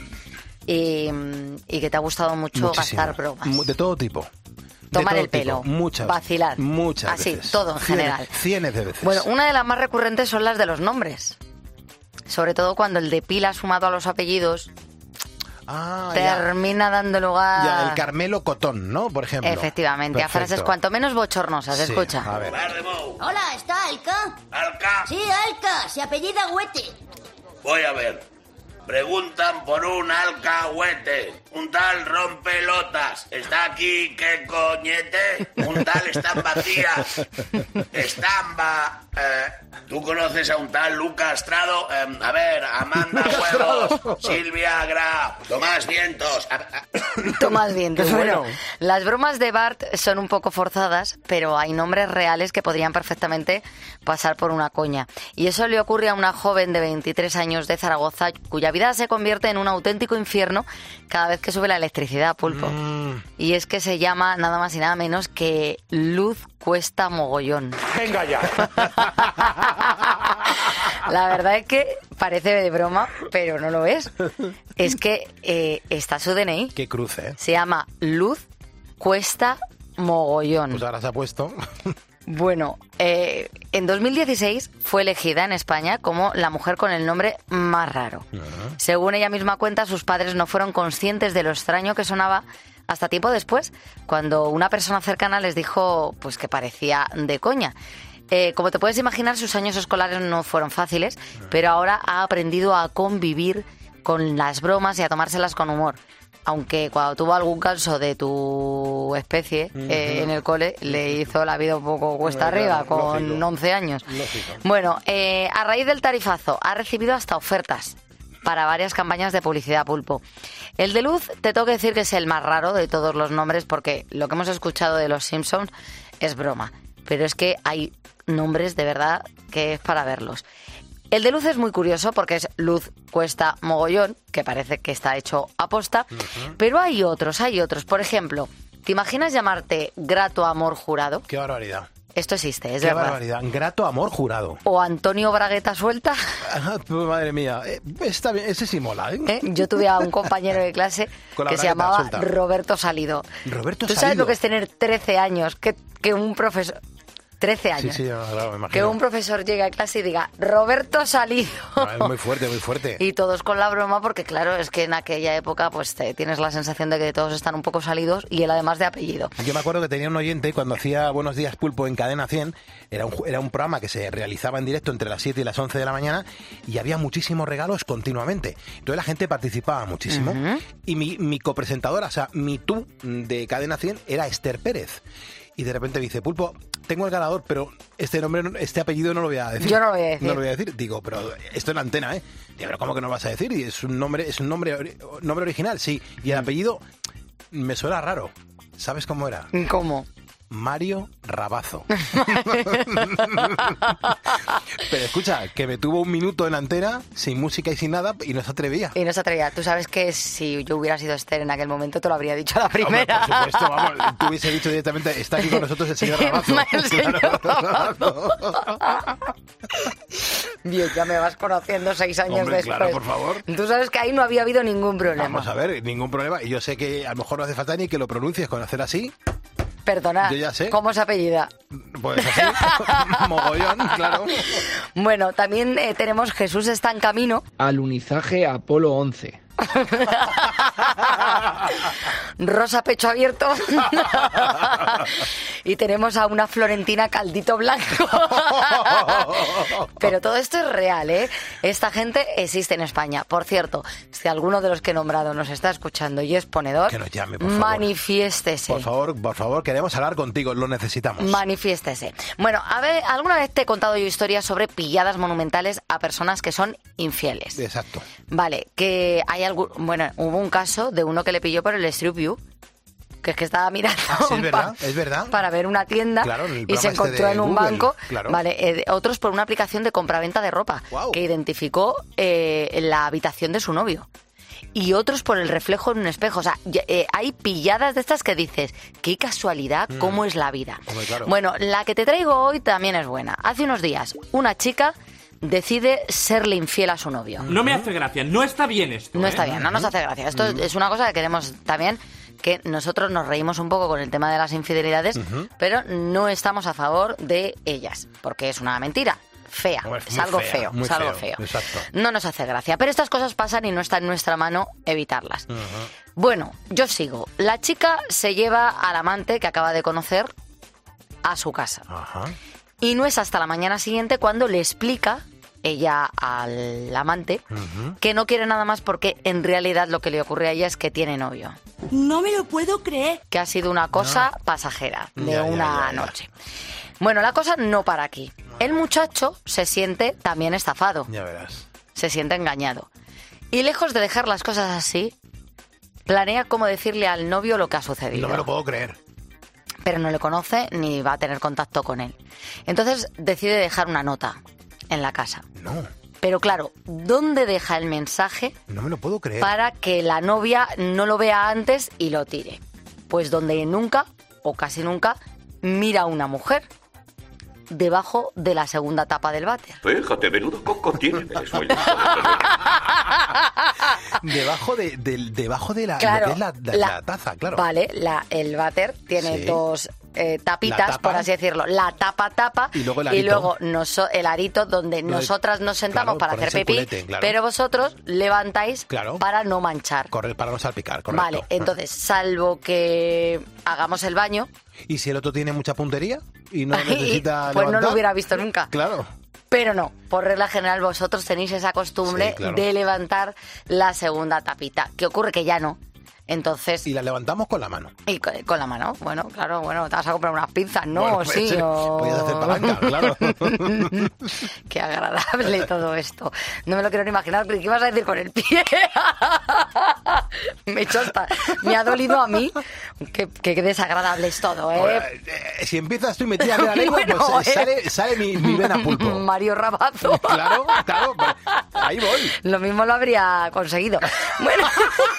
y, y que te ha gustado mucho Muchísimo. gastar bromas. Mu- De todo tipo. De Tomar todo el pelo, tipo. Muchas. vacilar. Muchas Así, veces. todo en Cienes- general. Cienes de veces. Bueno, una de las más recurrentes son las de los nombres. Sobre todo cuando el de pila sumado a los apellidos Ah, termina ya. dando lugar... Ya, el Carmelo Cotón, ¿no? Por ejemplo. Efectivamente, Perfecto. a frases cuanto menos bochornosas, Sí, escucha. a ver. Hola, ¿está Alca? ¿Alca? Sí, Alca, se apellida Huete. Voy a ver. Preguntan por un alcahuete, un tal rompelotas. ¿Está aquí qué coñete? Un tal están vacías. Estamba... Eh, ¿Tú conoces a un tal Lucas Trado? Eh, a ver, Amanda Huevos, Silvia Gra, Tomás Vientos... Tomás Vientos. Bueno. Bueno, las bromas de Bart son un poco forzadas, pero hay nombres reales que podrían perfectamente pasar por una coña. Y eso le ocurre a una joven de veintitrés años de Zaragoza, cuya vida se convierte en un auténtico infierno cada vez que sube la electricidad, Pulpo. Mm. Y es que se llama nada más y nada menos que Luz Cuesta Mogollón. Venga ya. La verdad es que parece de broma, pero no lo es. Es que eh, está su D N I. Qué cruce, ¿eh? Se llama Luz Cuesta Mogollón. Pues ahora se ha puesto. Bueno, eh, en dos mil dieciséis fue elegida en España como la mujer con el nombre más raro. Uh-huh. Según ella misma cuenta, sus padres no fueron conscientes de lo extraño que sonaba hasta tiempo después, cuando una persona cercana les dijo pues que parecía de coña. Eh, como te puedes imaginar, sus años escolares no fueron fáciles, pero ahora ha aprendido a convivir con las bromas y a tomárselas con humor. Aunque cuando tuvo algún caso de tu especie uh-huh. eh, en el cole, le hizo la vida un poco cuesta Claro, arriba, con lógico. once años. Lógico. Bueno, eh, a raíz del tarifazo, ha recibido hasta ofertas para varias campañas de publicidad, Pulpo. El de Luz, te tengo que decir que es el más raro de todos los nombres, porque lo que hemos escuchado de los Simpsons es broma. Pero es que hay nombres de verdad que es para verlos. El de Luz es muy curioso porque es Luz Cuesta Mogollón, que parece que está hecho a posta, uh-huh. pero hay otros, hay otros. Por ejemplo, ¿te imaginas llamarte Grato Amor Jurado? Qué barbaridad. Esto existe, es Qué verdad. barbaridad. Grato Amor Jurado. O Antonio Bragueta Suelta. Ah, madre mía, eh, está bien, ese sí mola, ¿eh? ¿Eh? Yo tuve a un compañero de clase Con la que se bragueta llamaba suelta. Roberto Salido. Roberto ¿Tú Salido. sabes lo que es tener trece años? Que, que un profesor... trece años. Sí, sí, claro, me imagino. Que un profesor llegue a clase y diga, Roberto Salido. No, es muy fuerte, muy fuerte. Y todos con la broma, porque claro, es que en aquella época pues te, tienes la sensación de que todos están un poco salidos y él además de apellido. Yo me acuerdo que tenía un oyente cuando hacía Buenos Días Pulpo en Cadena cien, era un, era un programa que se realizaba en directo entre las siete y las once de la mañana y había muchísimos regalos continuamente. Entonces la gente participaba muchísimo. Uh-huh. Y mi, mi copresentadora, o sea, mi tú de Cadena cien era Esther Pérez. Y de repente me dice, Pulpo, tengo el ganador, pero este nombre, este apellido no lo voy a decir. Yo no lo voy a decir. No lo voy a decir. Digo, pero esto es la antena, ¿eh? Digo, pero ¿cómo que no lo vas a decir? Y es un nombre, es un nombre, nombre original, sí. Y el apellido me suena raro. ¿Sabes cómo era? ¿Cómo? Mario Rabazo. Pero escucha, que me tuvo un minuto en la antena, sin música y sin nada, y no se atrevía. Y no se atrevía. Tú sabes que si yo hubiera sido Esther en aquel momento, te lo habría dicho a la primera. Hombre, por supuesto, vamos, tú hubiese dicho directamente, está aquí con nosotros el señor Rabazo. El señor Rabazo. Bien, ya me vas conociendo seis años Hombre, después. claro, por favor. Tú sabes que ahí no había habido ningún problema. Vamos a ver, ningún problema. Y yo sé que a lo mejor no hace falta ni que lo pronuncies con hacer así. Perdona, yo ya sé. ¿Cómo se apellida? Pues así, mogollón, claro. Bueno, también eh, tenemos Jesús está en camino. Alunizaje Apolo once. Rosa pecho abierto. Y tenemos a una Florentina Caldito Blanco. Pero todo esto es real, ¿eh? Esta gente existe en España. Por cierto, si alguno de los que he nombrado nos está escuchando y es ponedor, que nos llame, por favor. Manifiéstese. Por favor, por favor, queremos hablar contigo, lo necesitamos. Manifiéstese. Bueno, a ver, alguna vez te he contado yo historias sobre pilladas monumentales a personas que son infieles. Exacto. Vale, que hay algún... Bueno, hubo un caso de uno que le pilló por el Street View, que es que estaba mirando ah, sí, es verdad, es verdad. para ver una tienda, claro, y se encontró este en un Google, banco. Claro. Vale, eh, otros por una aplicación de compraventa de ropa, wow. que identificó eh, la habitación de su novio. Y otros por el reflejo en un espejo. O sea, eh, hay pilladas de estas que dices, qué casualidad, mm. cómo es la vida. Hombre, claro. Bueno, la que te traigo hoy también es buena. Hace unos días, una chica decide serle infiel a su novio. No me hace gracia, no está bien esto. No ¿eh? está bien, no nos hace gracia. Esto uh-huh. es una cosa que queremos también, que nosotros nos reímos un poco con el tema de las infidelidades, uh-huh. pero no estamos a favor de ellas, porque es una mentira. fea, Hombre, es muy algo fea, feo, muy es algo feo, feo. exacto. No nos hace gracia, pero estas cosas pasan y no está en nuestra mano evitarlas. Ujú. Bueno, yo sigo. La chica se lleva al amante que acaba de conocer a su casa. Ajá. Y no es hasta la mañana siguiente cuando le explica ella al amante Ujú. que no quiere nada más porque en realidad lo que le ocurre a ella es que tiene novio. No me lo puedo creer. Que ha sido una cosa pasajera de Ya, ya, una ya, ya. noche. Bueno, la cosa no para aquí. El muchacho se siente también estafado, Ya verás. se siente engañado. Y lejos de dejar las cosas así, planea cómo decirle al novio lo que ha sucedido. No me lo puedo creer. Pero no le conoce ni va a tener contacto con él. Entonces decide dejar una nota en la casa. No, Pero claro, ¿dónde deja el mensaje no me lo puedo creer. para que la novia no lo vea antes y lo tire? Pues donde nunca, o casi nunca, mira a una mujer. Debajo de la segunda tapa del váter. Fíjate, menudo coco tiene Venezuela. Debajo de, del- debajo de la, Claro, lo que es la, la- la- la taza, claro. Vale, la, el váter tiene Sí. dos eh, tapitas, La tapa. por así decirlo. La tapa tapa Y luego el arito. luego noso- el arito donde No, nosotras nos sentamos claro, para hacer ponéis el pipí, culete, claro. pero vosotros levantáis Claro. para no manchar. Correr para no salpicar, correcto. Vale, entonces, salvo que hagamos el baño, ¿Y si el otro tiene mucha puntería y no necesita pues no levantar? lo hubiera visto nunca. Claro. Pero no, por regla general vosotros tenéis esa costumbre Sí, claro. de levantar la segunda tapita. ¿Qué ocurre? Que ya no. Entonces... Y la levantamos con la mano. Y con, con la mano, bueno, claro, bueno, te vas a comprar unas pinzas, ¿no? Bueno, pues, sí, sí, o... podías hacer palanca, claro. Qué agradable todo esto. No me lo quiero ni imaginar, ¿qué ibas a decir con el pie? Me he hecho hasta... Me ha dolido a mí. Qué, qué desagradable es todo, ¿eh? Ahora, eh, si empiezas tú y me tiras de la lengua, Bueno, pues eh, eh. sale, sale mi, mi vena pulpo. Mario Rabazo. Claro, claro, pues, ahí voy. Lo mismo lo habría conseguido. Bueno...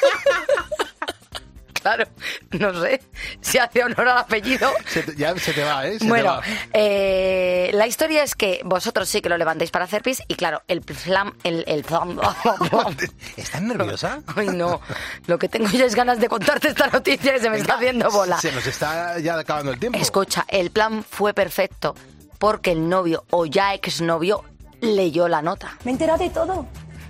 Claro, no sé si hace honor al apellido. Se te- ya se te va, ¿eh? Se te Bueno, va. eh, la historia es que vosotros sí que lo levantáis para hacer pis y claro, el flam, el, el flam... ¿Estás nerviosa? Ay, no. Lo que tengo ya es ganas de contarte esta noticia que se me está haciendo bola. Se nos está ya acabando el tiempo. Escucha, el plan fue perfecto porque el novio o ya exnovio leyó la nota. Me he enterado de todo.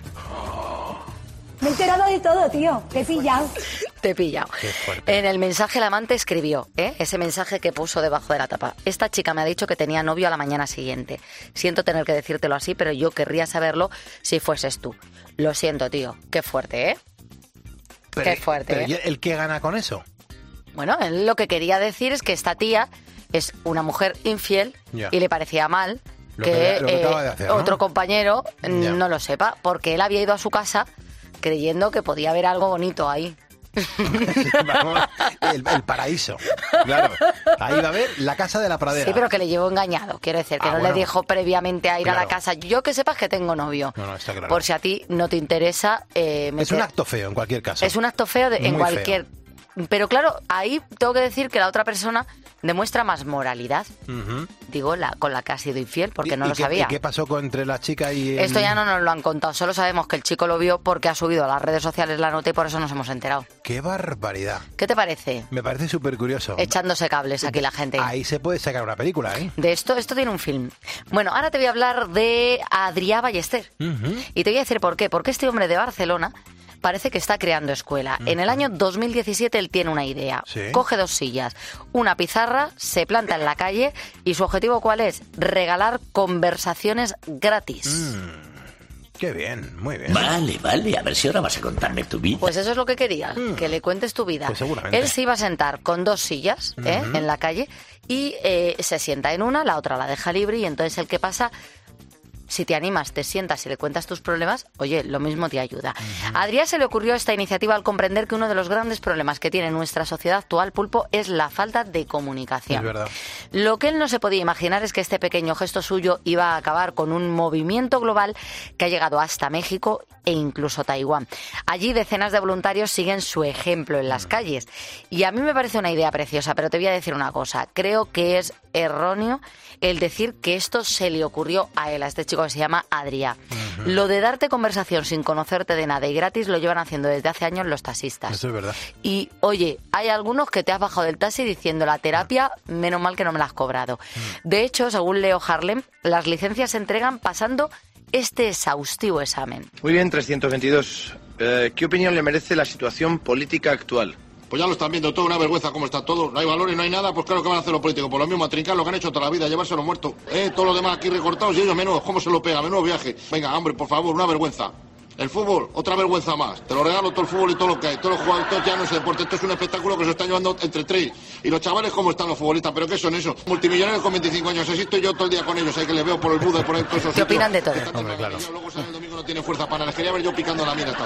Me he enterado de todo, tío. Te he pillado. Te he pillado. Qué fuerte. En el mensaje el amante escribió, ¿eh? ese mensaje que puso debajo de la tapa. Esta chica me ha dicho que tenía novio a la mañana siguiente. Siento tener que decírtelo así, pero yo querría saberlo si fueses tú. Lo siento, tío. Qué fuerte, ¿eh? Pero- Qué fuerte, pero ¿eh? ¿y el que gana con eso? Bueno, él lo que quería decir es que esta tía es una mujer infiel Ya. y le parecía mal Lo que, que- lo que eh, acaba de hacer, ¿no? otro compañero Ya. no lo sepa, porque él había ido a su casa creyendo que podía haber algo bonito ahí. Vamos, el, el paraíso. Claro. Ahí va a ver la casa de la pradera. Sí, pero que le llevó engañado. Quiero decir, que Ah, no bueno. le dijo previamente a ir a la Claro. casa. Yo que sepas que tengo novio. No, no, está claro. Por si a ti no te interesa. eh, Es meter- un acto feo en cualquier caso. Es un acto feo de- en Muy cualquier... Pero claro, ahí tengo que decir que la otra persona demuestra más moralidad. Ujú. Digo, la con la que ha sido infiel, porque ¿Y- no y lo qué- sabía. ¿Y qué pasó con, entre la chica y el... Esto ya no nos lo han contado. Solo sabemos que el chico lo vio porque ha subido a las redes sociales la nota y por eso nos hemos enterado. ¡Qué barbaridad! ¿Qué te parece? Me parece súper curioso. Echándose cables aquí la gente. Ahí se puede sacar una película, ¿eh? De esto, esto tiene un film. Bueno, ahora te voy a hablar de Adrià Ballester. Ujú. Y te voy a decir por qué. Porque este hombre de Barcelona parece que está creando escuela. En el año dos mil diecisiete él tiene una idea. Sí. Coge dos sillas, una pizarra, se planta en la calle y su objetivo ¿cuál es? Regalar conversaciones gratis. Mm. Qué bien, muy bien. Vale, vale, a ver si ahora vas a contarme tu vida. Pues eso es lo que quería, que le cuentes tu vida. Pues seguramente. Él se iba a sentar con dos sillas ¿eh? Ujú. en la calle y eh, se sienta en una, la otra la deja libre y entonces el que pasa... Si te animas, te sientas y le cuentas tus problemas, oye, lo mismo te ayuda. A Adrià se le ocurrió esta iniciativa al comprender que uno de los grandes problemas que tiene nuestra sociedad actual, Pulpo, es la falta de comunicación. Es verdad. Lo que él no se podía imaginar es que este pequeño gesto suyo iba a acabar con un movimiento global que ha llegado hasta México e incluso Taiwán. Allí decenas de voluntarios siguen su ejemplo en las calles. Y a mí me parece una idea preciosa, pero te voy a decir una cosa. Creo que es erróneo el decir que esto se le ocurrió a él, a este chico. chico que se llama Adrià. Uh-huh. Lo de darte conversación sin conocerte de nada y gratis lo llevan haciendo desde hace años los taxistas. Eso es verdad. Y, oye, hay algunos que te has bajado del taxi diciendo la terapia, menos mal que no me la has cobrado. Uh-huh. De hecho, según Leo Harlem, las licencias se entregan pasando este exhaustivo examen. Muy bien, trescientos veintidós. Eh, ¿Qué opinión le merece la situación política actual? Pues ya lo están viendo todo, una vergüenza cómo está todo. No hay valores, no hay nada, pues claro que van a hacer los políticos. Por lo mismo, a trincar lo que han hecho toda la vida, llevárselo muerto. Eh, todos los demás aquí recortados y ellos menudos, cómo se lo pega, menudo viaje. Venga, hombre, por favor, una vergüenza. El fútbol, otra vergüenza más. Te lo regalo todo el fútbol y todo lo que hay. Todos los jugadores, todo ya no es deporte. Esto es un espectáculo que se está llevando entre tres. Y los chavales, ¿cómo están los futbolistas? ¿Pero qué son eso? Multimillonarios con veinticinco años. Así estoy yo todo el día con ellos. Ahí que les veo por el Buda y por ahí todos esos ¿Qué opinan de todo? Hombre, claro. Luego sale el domingo, no tiene fuerza para nada. Les quería ver yo picando la mierda a esta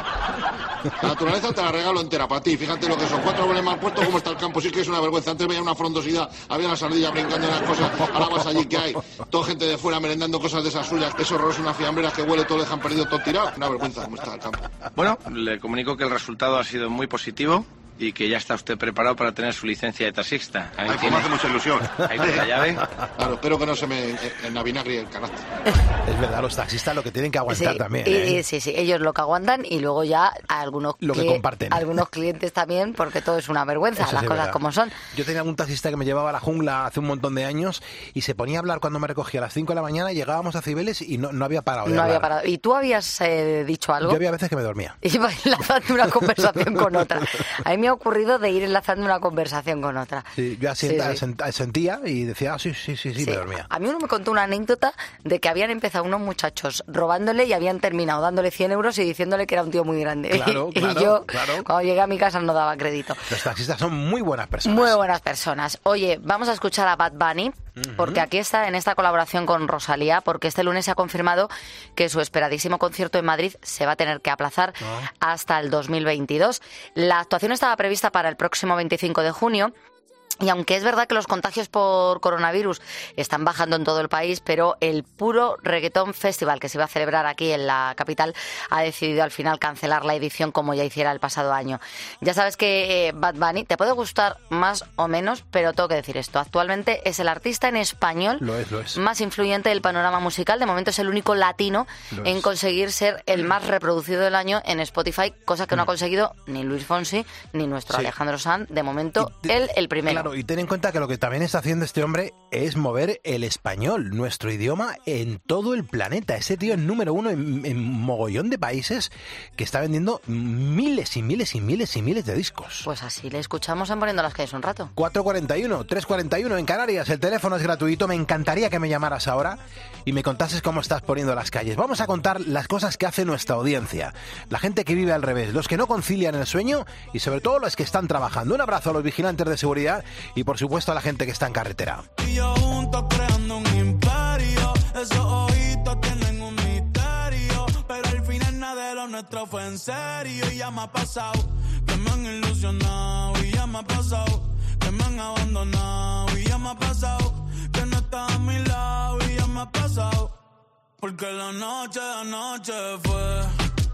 gente. La naturaleza te la regalo entera para ti. Fíjate lo que son. Cuatro goles mal puestos, cómo está el campo. Sí que es una vergüenza. Antes veía una frondosidad. Había las ardillas brincando en las cosas. Ahora vas allí que hay. Toda gente de fuera merendando cosas de esas suyas. Esos horrores, unas fiambreras que huele, todo lo dejan perdido, todo tirado. Una vergüenza cómo está el campo. Bueno, le comunico que el resultado ha sido muy positivo y que ya está usted preparado para tener su licencia de taxista. Ahí Ay, me hace mucha ilusión. Ahí tiene la llave. Claro, espero que no se me ennavinagre el carácter. Es verdad, los taxistas lo que tienen que aguantar sí, también. Y, ¿eh? Sí, sí, ellos lo que aguantan y luego ya algunos, lo que cli- comparten. algunos clientes también, porque todo es una vergüenza, Eso las sí, cosas verdad. como son. Yo tenía un taxista que me llevaba a la jungla hace un montón de años y se ponía a hablar cuando me recogía a las cinco de la mañana, llegábamos a Cibeles y no, no había parado de No hablar. había parado. ¿Y tú habías eh, dicho algo? Yo había veces que me dormía. Iba enlazando una conversación con otra. A mí me ha ocurrido de ir enlazando una conversación con otra. Sí, yo asienta, Sí, sí. senta- sentía y decía, ah, sí, sí, sí, sí, Sí. me dormía. A mí uno me contó una anécdota de que habían empezado unos muchachos robándole y habían terminado dándole cien euros y diciéndole que era un tío muy grande. Claro, y claro, yo, claro. cuando llegué a mi casa, no daba crédito. Los taxistas son muy buenas personas. Muy buenas personas. Oye, vamos a escuchar a Bad Bunny, porque aquí está en esta colaboración con Rosalía, porque este lunes se ha confirmado que su esperadísimo concierto en Madrid se va a tener que aplazar hasta el dos mil veintidós. La actuación estaba prevista para el próximo veinticinco de junio. Y aunque es verdad que los contagios por coronavirus están bajando en todo el país, pero el Puro Reggaeton Festival, que se iba a celebrar aquí en la capital, ha decidido al final cancelar la edición como ya hiciera el pasado año. Ya sabes que eh, Bad Bunny te puede gustar más o menos, pero tengo que decir esto. Actualmente es el artista en español Lo es, lo es. más influyente del panorama musical. De momento es el único latino Lo en es. conseguir ser el más reproducido del año en Spotify, cosa que no ha conseguido ni Luis Fonsi ni nuestro Sí. Alejandro Sanz. De momento, él el primero. Claro, y ten en cuenta que lo que también está haciendo este hombre es mover el español, nuestro idioma, en todo el planeta. Ese tío es número uno en, en mogollón de países que está vendiendo miles y miles y miles y miles de discos. Pues así le escuchamos en Poniendo las Calles un rato. cuatro cuarenta y uno, tres cuarenta y uno en Canarias, el teléfono es gratuito. Me encantaría que me llamaras ahora y me contases cómo estás poniendo las calles. Vamos a contar las cosas que hace nuestra audiencia, la gente que vive al revés, los que no concilian el sueño y sobre todo los que están trabajando. Un abrazo a los vigilantes de seguridad y por supuesto a la gente que está en carretera. Y yo juntos creando un imperio. Esos ojitos tienen un misterio. Pero al final nada de lo nuestro fue en serio. Y ya me ha pasado que me han ilusionado. Y ya me ha pasado que me han abandonado. Y ya me ha pasado que no estás a mi lado. Y ya me ha pasado porque la noche de anoche fue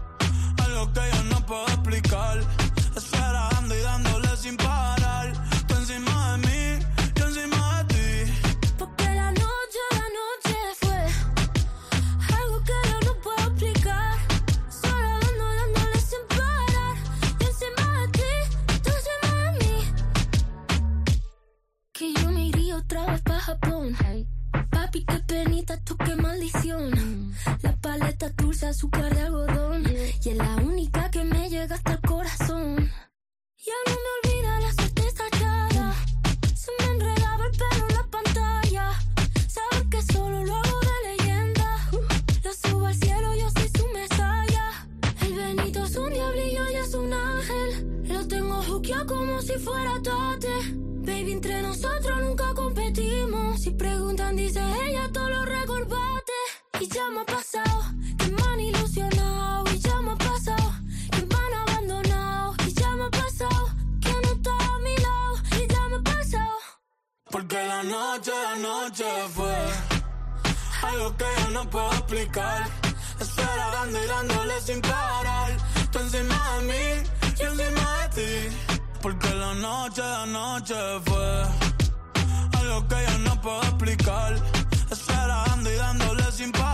algo que yo no puedo explicar. Esperando y dándole sin parar. Tú encima de mí, yo encima de ti. Porque la noche, la noche fue algo que yo no puedo explicar. Solo dando, dándole sin parar. Yo encima de ti, tú encima de mí. Que yo me iría otra vez pa' Japón. Papi, qué penita, tú qué maldición. La paleta dulce, azúcar de algodón. Y es la única que me llega hasta el corazón. Ya no me olvida la certeza echada. Se me enredaba el pelo en la pantalla. Sabes que solo lo hago de leyenda. Lo subo al cielo, yo soy su mesaya. El Benito es un diablillo y es un ángel. Lo tengo juqueado como si fuera tate. Baby, entre nosotros nunca competimos. Si preguntan, dice ella, todo lo recorbate. Y ya me ha pasado que me han ilusionado. Y ya me ha pasado que me han abandonado. Y ya me ha pasado que no está a mi lado. Y ya me ha pasado Porque la noche, la noche fue algo que yo no puedo explicar. Esperando y dándole sin parar. Tú encima de mí, yo encima de ti. Porque la noche, la noche fue algo que yo no puedo explicar. Esperando y dándole sin parar.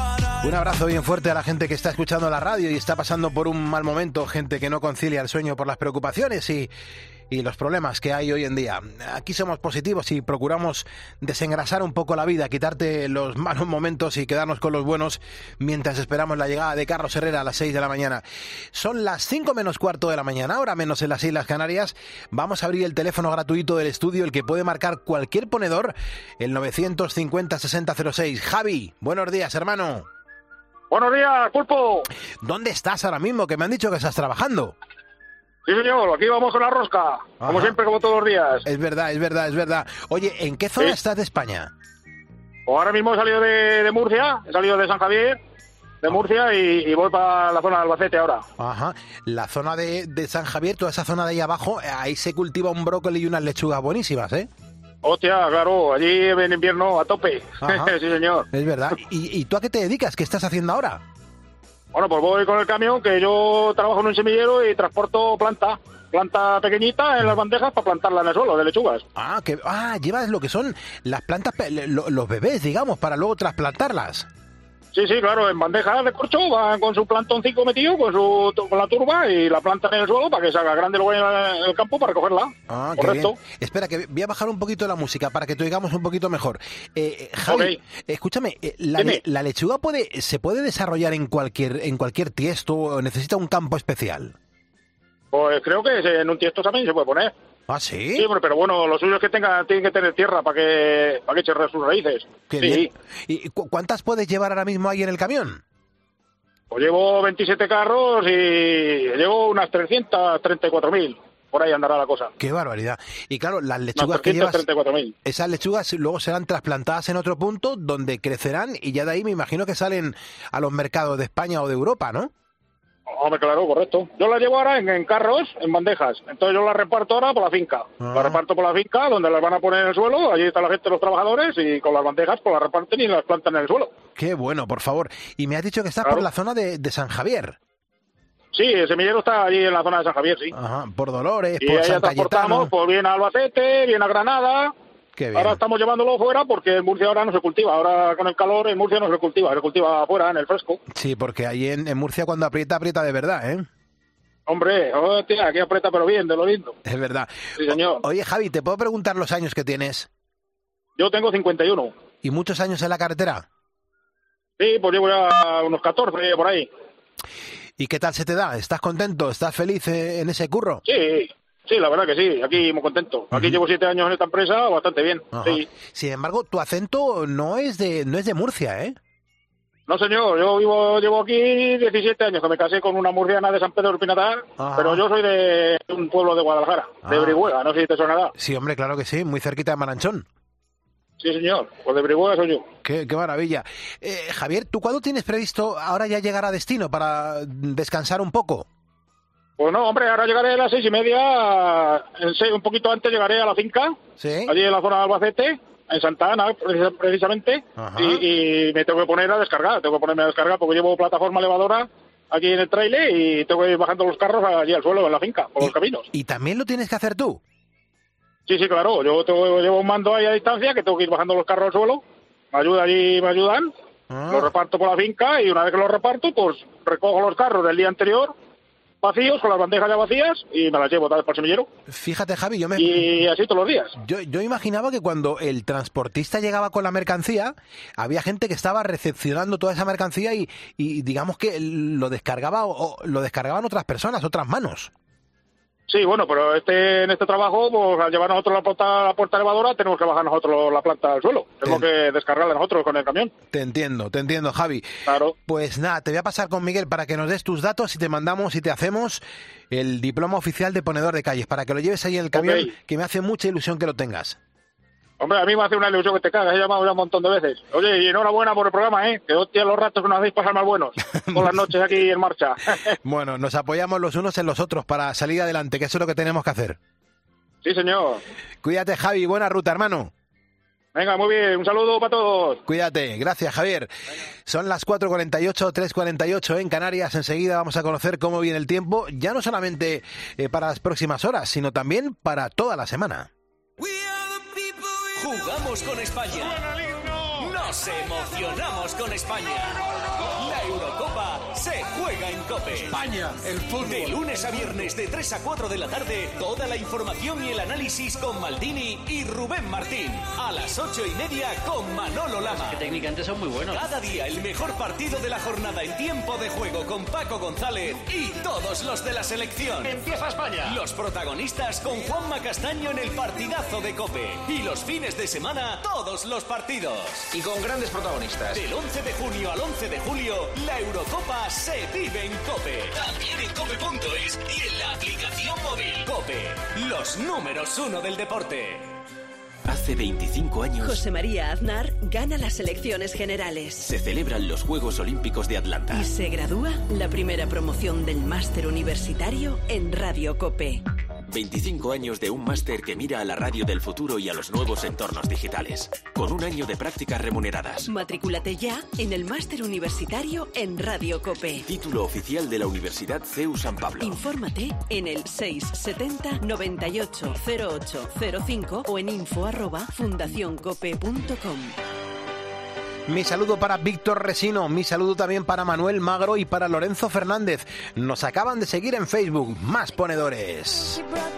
Un abrazo bien fuerte a la gente que está escuchando la radio y está pasando por un mal momento, gente que no concilia el sueño por las preocupaciones y, y los problemas que hay hoy en día. Aquí somos positivos y procuramos desengrasar un poco la vida, quitarte los malos momentos y quedarnos con los buenos mientras esperamos la llegada de Carlos Herrera a las seis de la mañana. Son las cinco menos cuarto de la mañana, ahora menos en las Islas Canarias. Vamos a abrir el teléfono gratuito del estudio, el que puede marcar cualquier ponedor, el novecientos cincuenta sesenta cero seis. Javi, buenos días, hermano. Buenos días, Pulpo. ¿Dónde estás ahora mismo? Que me han dicho que estás trabajando. Sí, señor, aquí vamos con la rosca, Ajá. como siempre, como todos los días. Es verdad, es verdad, es verdad. Oye, ¿en qué zona ¿Sí? estás de España? Pues ahora mismo he salido de, de Murcia, he salido de San Javier, de Murcia, y, y voy para la zona de Albacete ahora. Ajá, la zona de, de San Javier, toda esa zona de ahí abajo, ahí se cultiva un brócoli y unas lechugas buenísimas, ¿eh? Hostia, claro, allí en invierno a tope. Sí, señor. Es verdad. ¿Y, ¿Y tú a qué te dedicas? ¿Qué estás haciendo ahora? Bueno, pues voy con el camión, que yo trabajo en un semillero y transporto planta. Planta pequeñita en las bandejas para plantarla en el suelo, de lechugas. Ah, que ah, llevas lo que son las plantas, pe- lo- los bebés, digamos, para luego trasplantarlas. Sí, sí, claro, en bandejas de corcho van con su plantoncito metido, con su con la turba y la plantan en el suelo para que salga grande luego en el campo para recogerla. Ah, qué Correcto. bien. Espera, que voy a bajar un poquito la música para que te oigamos un poquito mejor. Eh, Javi, Ok. escúchame, eh, la, Dime. le- ¿la lechuga puede se puede desarrollar en cualquier en cualquier tiesto o necesita un campo especial? Pues creo que en un tiesto también se puede poner. ¿Ah, sí? Sí, hombre, pero bueno, lo suyo es que tenga, tienen que tener tierra para que para que eche sus raíces. Qué sí. bien. ¿Y cu- cuántas puedes llevar ahora mismo ahí en el camión? Pues llevo veintisiete carros y llevo unas trescientos treinta y cuatro mil. Por ahí andará la cosa. Qué barbaridad. Y claro, las Unas lechugas que llevas, trescientos treinta y cuatro mil. esas lechugas luego serán trasplantadas en otro punto donde crecerán y ya de ahí me imagino que salen a los mercados de España o de Europa, ¿no? Hombre, claro, correcto. Yo las llevo ahora en, en carros, en bandejas. Entonces yo las reparto ahora por la finca. Ah. Las reparto por la finca, donde las van a poner en el suelo. Allí está la gente, los trabajadores, y con las bandejas pues las reparten y las plantan en el suelo. Qué bueno, por favor. Y me has dicho que estás Claro. por la zona de, de San Javier. Sí, el semillero está allí en la zona de San Javier, sí. Ajá, por Dolores, Y por ahí San transportamos, Cayetano. pues bien a Albacete, bien a Granada. Qué bien. Ahora estamos llevándolo fuera porque en Murcia ahora no se cultiva. Ahora con el calor en Murcia no se cultiva, se cultiva afuera, en el fresco. Sí, porque ahí en, en Murcia cuando aprieta, aprieta de verdad, ¿eh? Hombre, hostia, aquí aprieta pero bien, de lo lindo. Es verdad. Sí, señor. O- Oye, Javi, ¿te puedo preguntar los años que tienes? Yo tengo cincuenta y uno. ¿Y muchos años en la carretera? Sí, pues llevo ya unos catorce por ahí. ¿Y qué tal se te da? ¿Estás contento? ¿Estás feliz eh, en ese curro? Sí, sí, la verdad que sí, aquí muy contento. Aquí llevo siete años en esta empresa, bastante bien. Ajá. Sí. Sin embargo, tu acento no es de no es de Murcia, ¿eh? No, señor, yo vivo, llevo aquí diecisiete años, que me casé con una murciana de San Pedro del Pinatar, Ajá. pero yo soy de un pueblo de Guadalajara, de Ah. Brihuega, no sé si te sonará. Sí, hombre, claro que sí, muy cerquita de Maranchón. Sí, señor, pues de Brihuega soy yo. Qué, qué maravilla. Eh, Javier, ¿tú cuándo tienes previsto ahora ya llegar a destino para descansar un poco? Pues no, hombre, ahora llegaré a las seis y media, en seis- un poquito antes llegaré a la finca, Sí. allí en la zona de Albacete, en Santa Ana, precis- precisamente, Ajá. y, y me tengo que poner a descargar, tengo que ponerme a descargar porque llevo plataforma elevadora aquí en el trailer y tengo que ir bajando los carros allí al suelo, en la finca, por los caminos. ¿Y también lo tienes que hacer tú? Sí, sí, claro, yo tengo, llevo un mando ahí a distancia que tengo que ir bajando los carros al suelo, me ayuda allí, me ayudan, Ah. los reparto por la finca y una vez que los reparto, pues recojo los carros del día anterior, vacíos, con las bandejas ya vacías, y me las llevo otra vez para el semillero. Fíjate, Javi, yo me... Y así todos los días. Yo, yo imaginaba que cuando el transportista llegaba con la mercancía, había gente que estaba recepcionando toda esa mercancía y, y digamos que lo descargaba o, o lo descargaban otras personas, otras manos. Sí, bueno, pero este en este trabajo, pues al llevar nosotros la puerta, la puerta elevadora, tenemos que bajar nosotros la planta al suelo. Tenemos que descargarla nosotros con el camión. Te entiendo, te entiendo, Javi. Claro. Pues nada, te voy a pasar con Miguel para que nos des tus datos y te mandamos y te hacemos el diploma oficial de ponedor de calles, para que lo lleves ahí en el camión, Ok. que me hace mucha ilusión que lo tengas. Hombre, a mí me hace una ilusión que te cagas, he llamado ya un montón de veces. Oye, y enhorabuena por el programa, ¿eh? Que hostia, los ratos que nos hacéis pasar más buenos. Por las noches aquí en marcha. Bueno, nos apoyamos los unos en los otros para salir adelante, que eso es lo que tenemos que hacer. Sí, señor. Cuídate, Javi, buena ruta, hermano. Venga, muy bien, un saludo para todos. Cuídate, gracias, Javier. Son las cuatro cuarenta y ocho, tres cuarenta y ocho en Canarias. Enseguida vamos a conocer cómo viene el tiempo, ya no solamente eh, para las próximas horas, sino también para toda la semana. Jugamos con España. No Nos emocionamos con España. La Eurocopa se juega en COPE. España, el fútbol. De lunes a viernes de tres a cuatro de la tarde, toda la información y el análisis con Maldini y Rubén Martín. A las ocho y media con Manolo Lama. Que técnicamente son muy buenos. Cada día el mejor partido de la jornada en tiempo de juego con Paco González y todos los de la selección. Empieza España. Los protagonistas con Juanma Castaño en el partidazo de COPE. Y los fines de semana, todos los partidos. Y con grandes protagonistas. Del once de junio al once de julio, la Eurocopa se vive en COPE. También en cope punto es y en la aplicación móvil. COPE, los números uno del deporte. Hace veinticinco años José María Aznar gana las elecciones generales se celebran los Juegos Olímpicos de Atlanta. y se gradúa la primera promoción del máster universitario en Radio COPE. veinticinco años de un máster que mira a la radio del futuro y a los nuevos entornos digitales, con un año de prácticas remuneradas. Matrículate ya en el máster universitario en Radio COPE. Título oficial de la Universidad C E U San Pablo. Infórmate en el seis setenta noventa y ocho cero ocho cero cinco o en info arroba fundacioncope punto com. Mi saludo para Víctor Resino, mi saludo también para Manuel Magro y para Lorenzo Fernández. Nos acaban de seguir en Facebook. Más ponedores.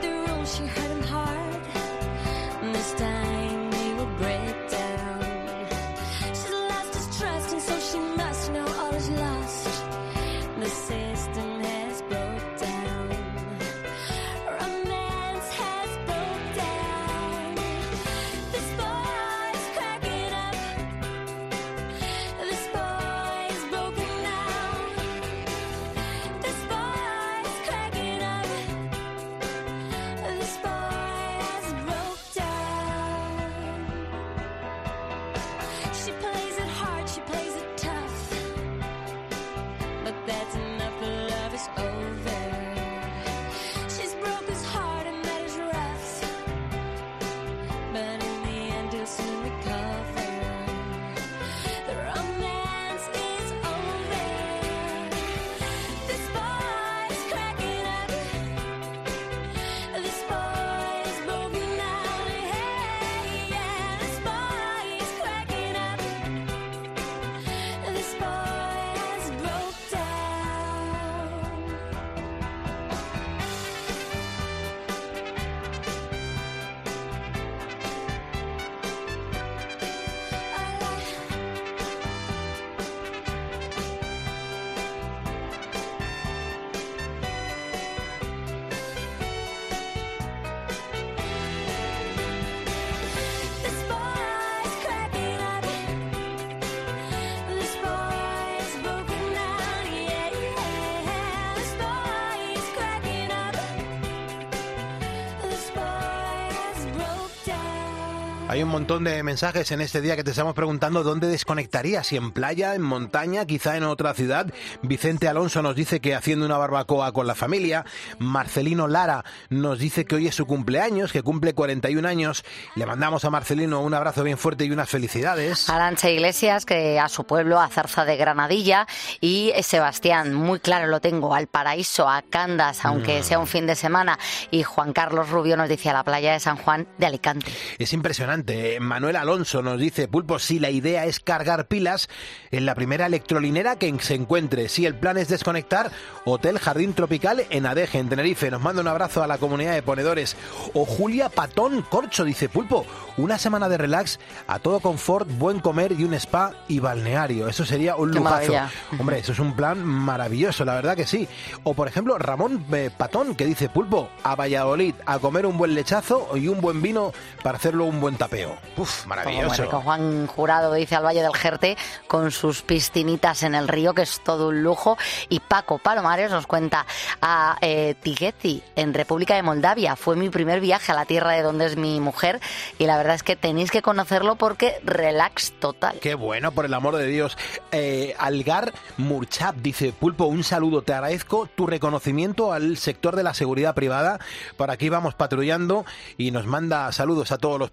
Hay un montón de mensajes en este día que te estamos preguntando dónde desconectarías, si en playa, en montaña, quizá en otra ciudad. Vicente Alonso nos dice que haciendo una barbacoa con la familia. Marcelino Lara nos dice que hoy es su cumpleaños, que cumple cuarenta y un años. Le mandamos a Marcelino un abrazo bien fuerte y unas felicidades. Arantxa Iglesias, que a su pueblo, a Zarza de Granadilla. Y Sebastián, muy claro lo tengo, al Paraíso, a Candas, aunque mm. sea un fin de semana. Y Juan Carlos Rubio nos dice a la playa de San Juan de Alicante. Es impresionante. Manuel Alonso nos dice, Pulpo, si la idea es cargar pilas en la primera electrolinera que se encuentre. Si el plan es desconectar, Hotel Jardín Tropical en Adeje, en Tenerife. Nos manda un abrazo a la comunidad de ponedores. O Julia Patón Corcho dice, Pulpo, una semana de relax, a todo confort, buen comer y un spa y balneario. Eso sería un Qué lujazo. maravilla. Hombre, eso es un plan maravilloso, la verdad que sí. O por ejemplo, Ramón eh, Patón, que dice, Pulpo, a Valladolid, a comer un buen lechazo y un buen vino para hacerlo un buen tapeo. Uf, maravilloso. Como Juan Jurado dice, al Valle del Jerte, con sus piscinitas en el río, que es todo un lujo. Y Paco Palomares nos cuenta, a eh, Tigeti, en República de Moldavia. Fue mi primer viaje a la tierra de donde es mi mujer y la verdad es que tenéis que conocerlo porque relax total. Qué bueno, por el amor de Dios. Eh, Algar Murchap dice, Pulpo, un saludo, te agradezco tu reconocimiento al sector de la seguridad privada. Por aquí vamos patrullando y nos manda saludos a todos los ponedores.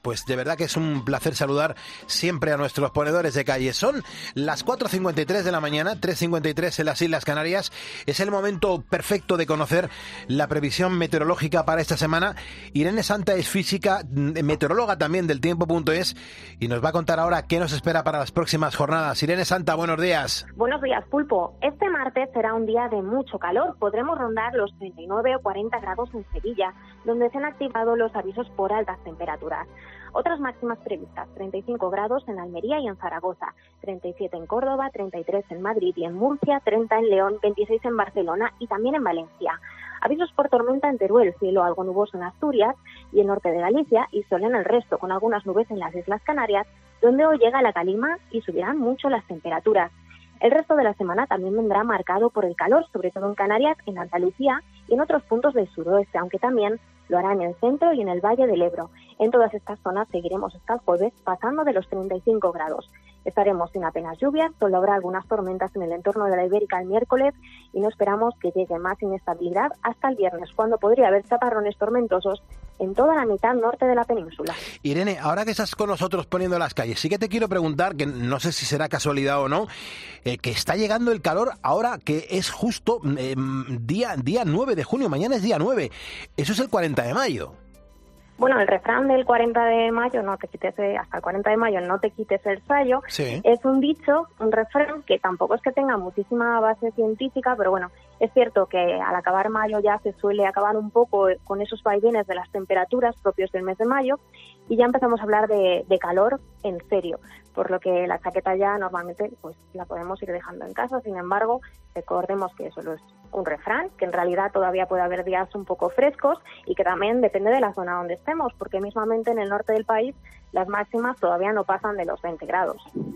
Pues de verdad que es un placer saludar siempre a nuestros ponedores de calle. Son las cuatro cincuenta y tres de la mañana, tres cincuenta y tres en las Islas Canarias. Es el momento perfecto de conocer la previsión meteorológica para esta semana. Irene Santa es física, meteoróloga también del tiempo punto es, y nos va a contar ahora qué nos espera para las próximas jornadas. Irene Santa, buenos días. Buenos días, Pulpo. Este martes será un día de mucho calor. Podremos rondar los treinta y nueve o cuarenta grados en Sevilla, donde se han activado los avisos por altas temperaturas. Otras máximas previstas: treinta y cinco grados en Almería y en Zaragoza, treinta y siete en Córdoba, treinta y tres en Madrid y en Murcia, treinta en León, veintiséis en Barcelona y también en Valencia. Avisos por tormenta en Teruel, cielo algo nuboso en Asturias y el norte de Galicia, y sol en el resto, con algunas nubes en las Islas Canarias, donde hoy llega la calima y subirán mucho las temperaturas. El resto de la semana también vendrá marcado por el calor, sobre todo en Canarias, en Andalucía y en otros puntos del suroeste, aunque también lo hará en el centro y en el Valle del Ebro. En todas estas zonas seguiremos hasta el jueves pasando de los treinta y cinco grados. Estaremos sin apenas lluvias, solo habrá algunas tormentas en el entorno de la Ibérica el miércoles y no esperamos que llegue más inestabilidad hasta el viernes, cuando podría haber chaparrones tormentosos en toda la mitad norte de la península. Irene, ahora que estás con nosotros poniendo las calles, sí que te quiero preguntar, que no sé si será casualidad o no, eh, que está llegando el calor ahora que es justo eh, día, día nueve de junio, mañana es día nueve, eso es el cuarenta de mayo. Bueno, el refrán del cuarenta de mayo, no te quites, hasta el cuarenta de mayo no te quites el sayo, sí. Es un dicho, un refrán que tampoco es que tenga muchísima base científica, pero bueno, es cierto que al acabar mayo ya se suele acabar un poco con esos vaivenes de las temperaturas propios del mes de mayo y ya empezamos a hablar de, de calor en serio, por lo que la chaqueta ya normalmente pues la podemos ir dejando en casa. Sin embargo, recordemos que solo es un refrán, que en realidad todavía puede haber días un poco frescos y que también depende de la zona donde estemos, porque mismamente en el norte del país las máximas todavía no pasan de los veinte grados.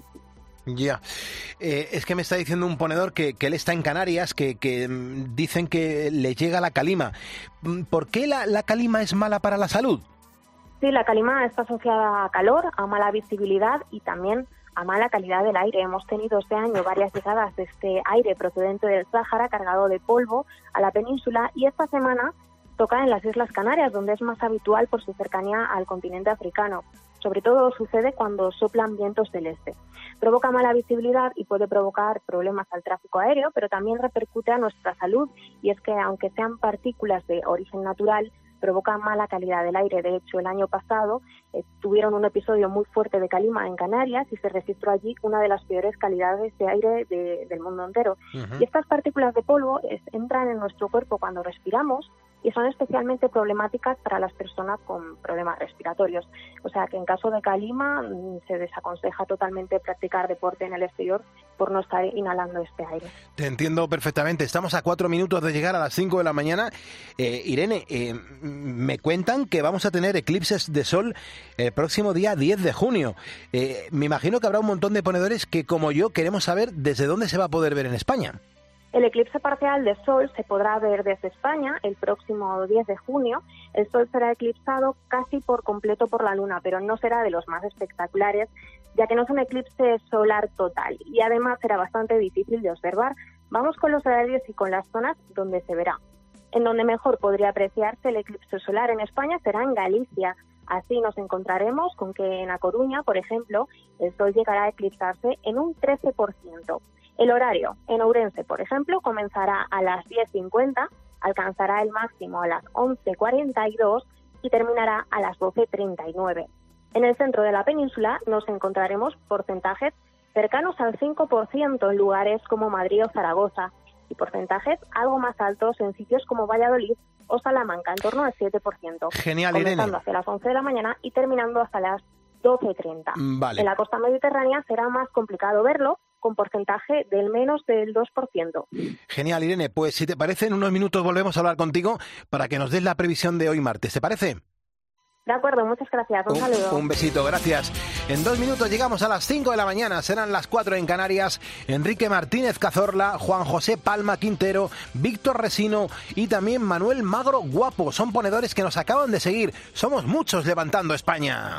Ya, eh, es que me está diciendo un ponedor que, que él está en Canarias, que, que mm, dicen que le llega la calima. ¿Por qué la, la calima es mala para la salud? Sí, la calima está asociada a calor, a mala visibilidad y también a mala calidad del aire. Hemos tenido este año varias llegadas de este aire procedente del Sáhara cargado de polvo a la península y esta semana toca en las Islas Canarias, donde es más habitual por su cercanía al continente africano. Sobre todo sucede cuando soplan vientos del este. Provoca mala visibilidad y puede provocar problemas al tráfico aéreo, pero también repercute a nuestra salud, y es que aunque sean partículas de origen natural, provoca mala calidad del aire. De hecho, el año pasado eh, tuvieron un episodio muy fuerte de calima en Canarias y se registró allí una de las peores calidades de aire de, del mundo entero. Uh-huh. Y estas partículas de polvo es, entran en nuestro cuerpo cuando respiramos y son especialmente problemáticas para las personas con problemas respiratorios. O sea que en caso de calima se desaconseja totalmente practicar deporte en el exterior por no estar inhalando este aire. Te entiendo perfectamente. Estamos a cuatro minutos de llegar a las cinco de la mañana. Eh, Irene, eh, me cuentan que vamos a tener eclipses de sol el próximo día diez de junio. Eh, me imagino que habrá un montón de ponedores que, como yo, queremos saber desde dónde se va a poder ver en España. El eclipse parcial de Sol se podrá ver desde España el próximo diez de junio. El Sol será eclipsado casi por completo por la Luna, pero no será de los más espectaculares, ya que no es un eclipse solar total y además será bastante difícil de observar. Vamos con los horarios y con las zonas donde se verá. En donde mejor podría apreciarse el eclipse solar en España será en Galicia. Así nos encontraremos con que en A Coruña, por ejemplo, el Sol llegará a eclipsarse en un trece por ciento. El horario en Ourense, por ejemplo, comenzará a las diez cincuenta, alcanzará el máximo a las once cuarenta y dos y terminará a las doce treinta y nueve. En el centro de la península nos encontraremos porcentajes cercanos al cinco por ciento en lugares como Madrid o Zaragoza y porcentajes algo más altos en sitios como Valladolid o Salamanca, en torno al siete por ciento. Genial, comenzando Irene. hacia las once de la mañana y terminando hasta las doce treinta. Vale. En la costa mediterránea será más complicado verlo, con porcentaje del menos del dos por ciento. Genial, Irene. Pues si te parece, en unos minutos volvemos a hablar contigo para que nos des la previsión de hoy martes. ¿Te parece? De acuerdo, muchas gracias. Un, un saludo. Un besito, gracias. En dos minutos llegamos a las cinco de la mañana, serán las cuatro en Canarias. Enrique Martínez Cazorla, Juan José Palma Quintero, Víctor Resino y también Manuel Magro Guapo. Son ponedores que nos acaban de seguir. Somos muchos levantando España.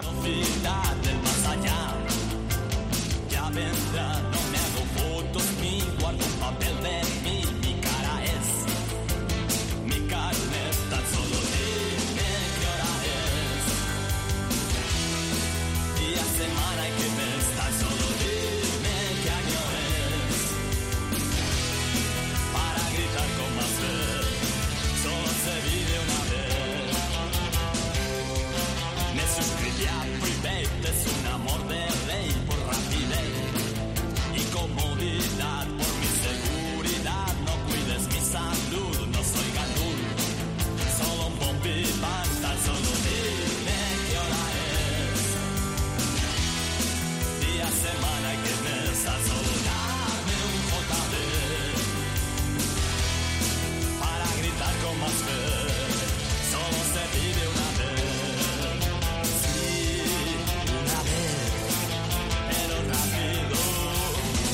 Ya vendrá, no me hago fotos ni guardo un papel de mí, mi cara es mi carnet, tan solo dime qué hora es.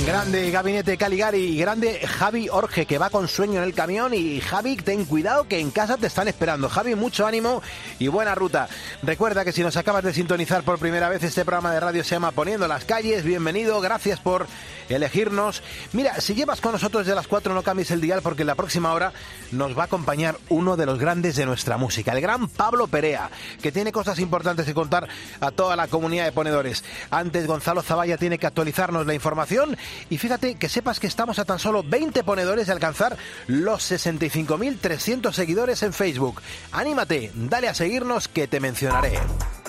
Grande Gabinete Caligari y grande Javi Orge, que va con sueño en el camión. Y Javi, ten cuidado que en casa te están esperando. Javi, mucho ánimo y buena ruta. Recuerda que si nos acabas de sintonizar por primera vez, este programa de radio se llama Poniendo las Calles. Bienvenido, gracias por elegirnos. Mira, si llevas con nosotros de las cuatro, no cambies el dial, porque en la próxima hora nos va a acompañar uno de los grandes de nuestra música, el gran Pablo Perea, que tiene cosas importantes que contar a toda la comunidad de ponedores. Antes, Gonzalo Zavalla tiene que actualizarnos la información. Y fíjate que sepas que estamos a tan solo veinte ponedores de alcanzar los sesenta y cinco mil trescientos seguidores en Facebook. Anímate, dale a seguirnos que te mencionaré.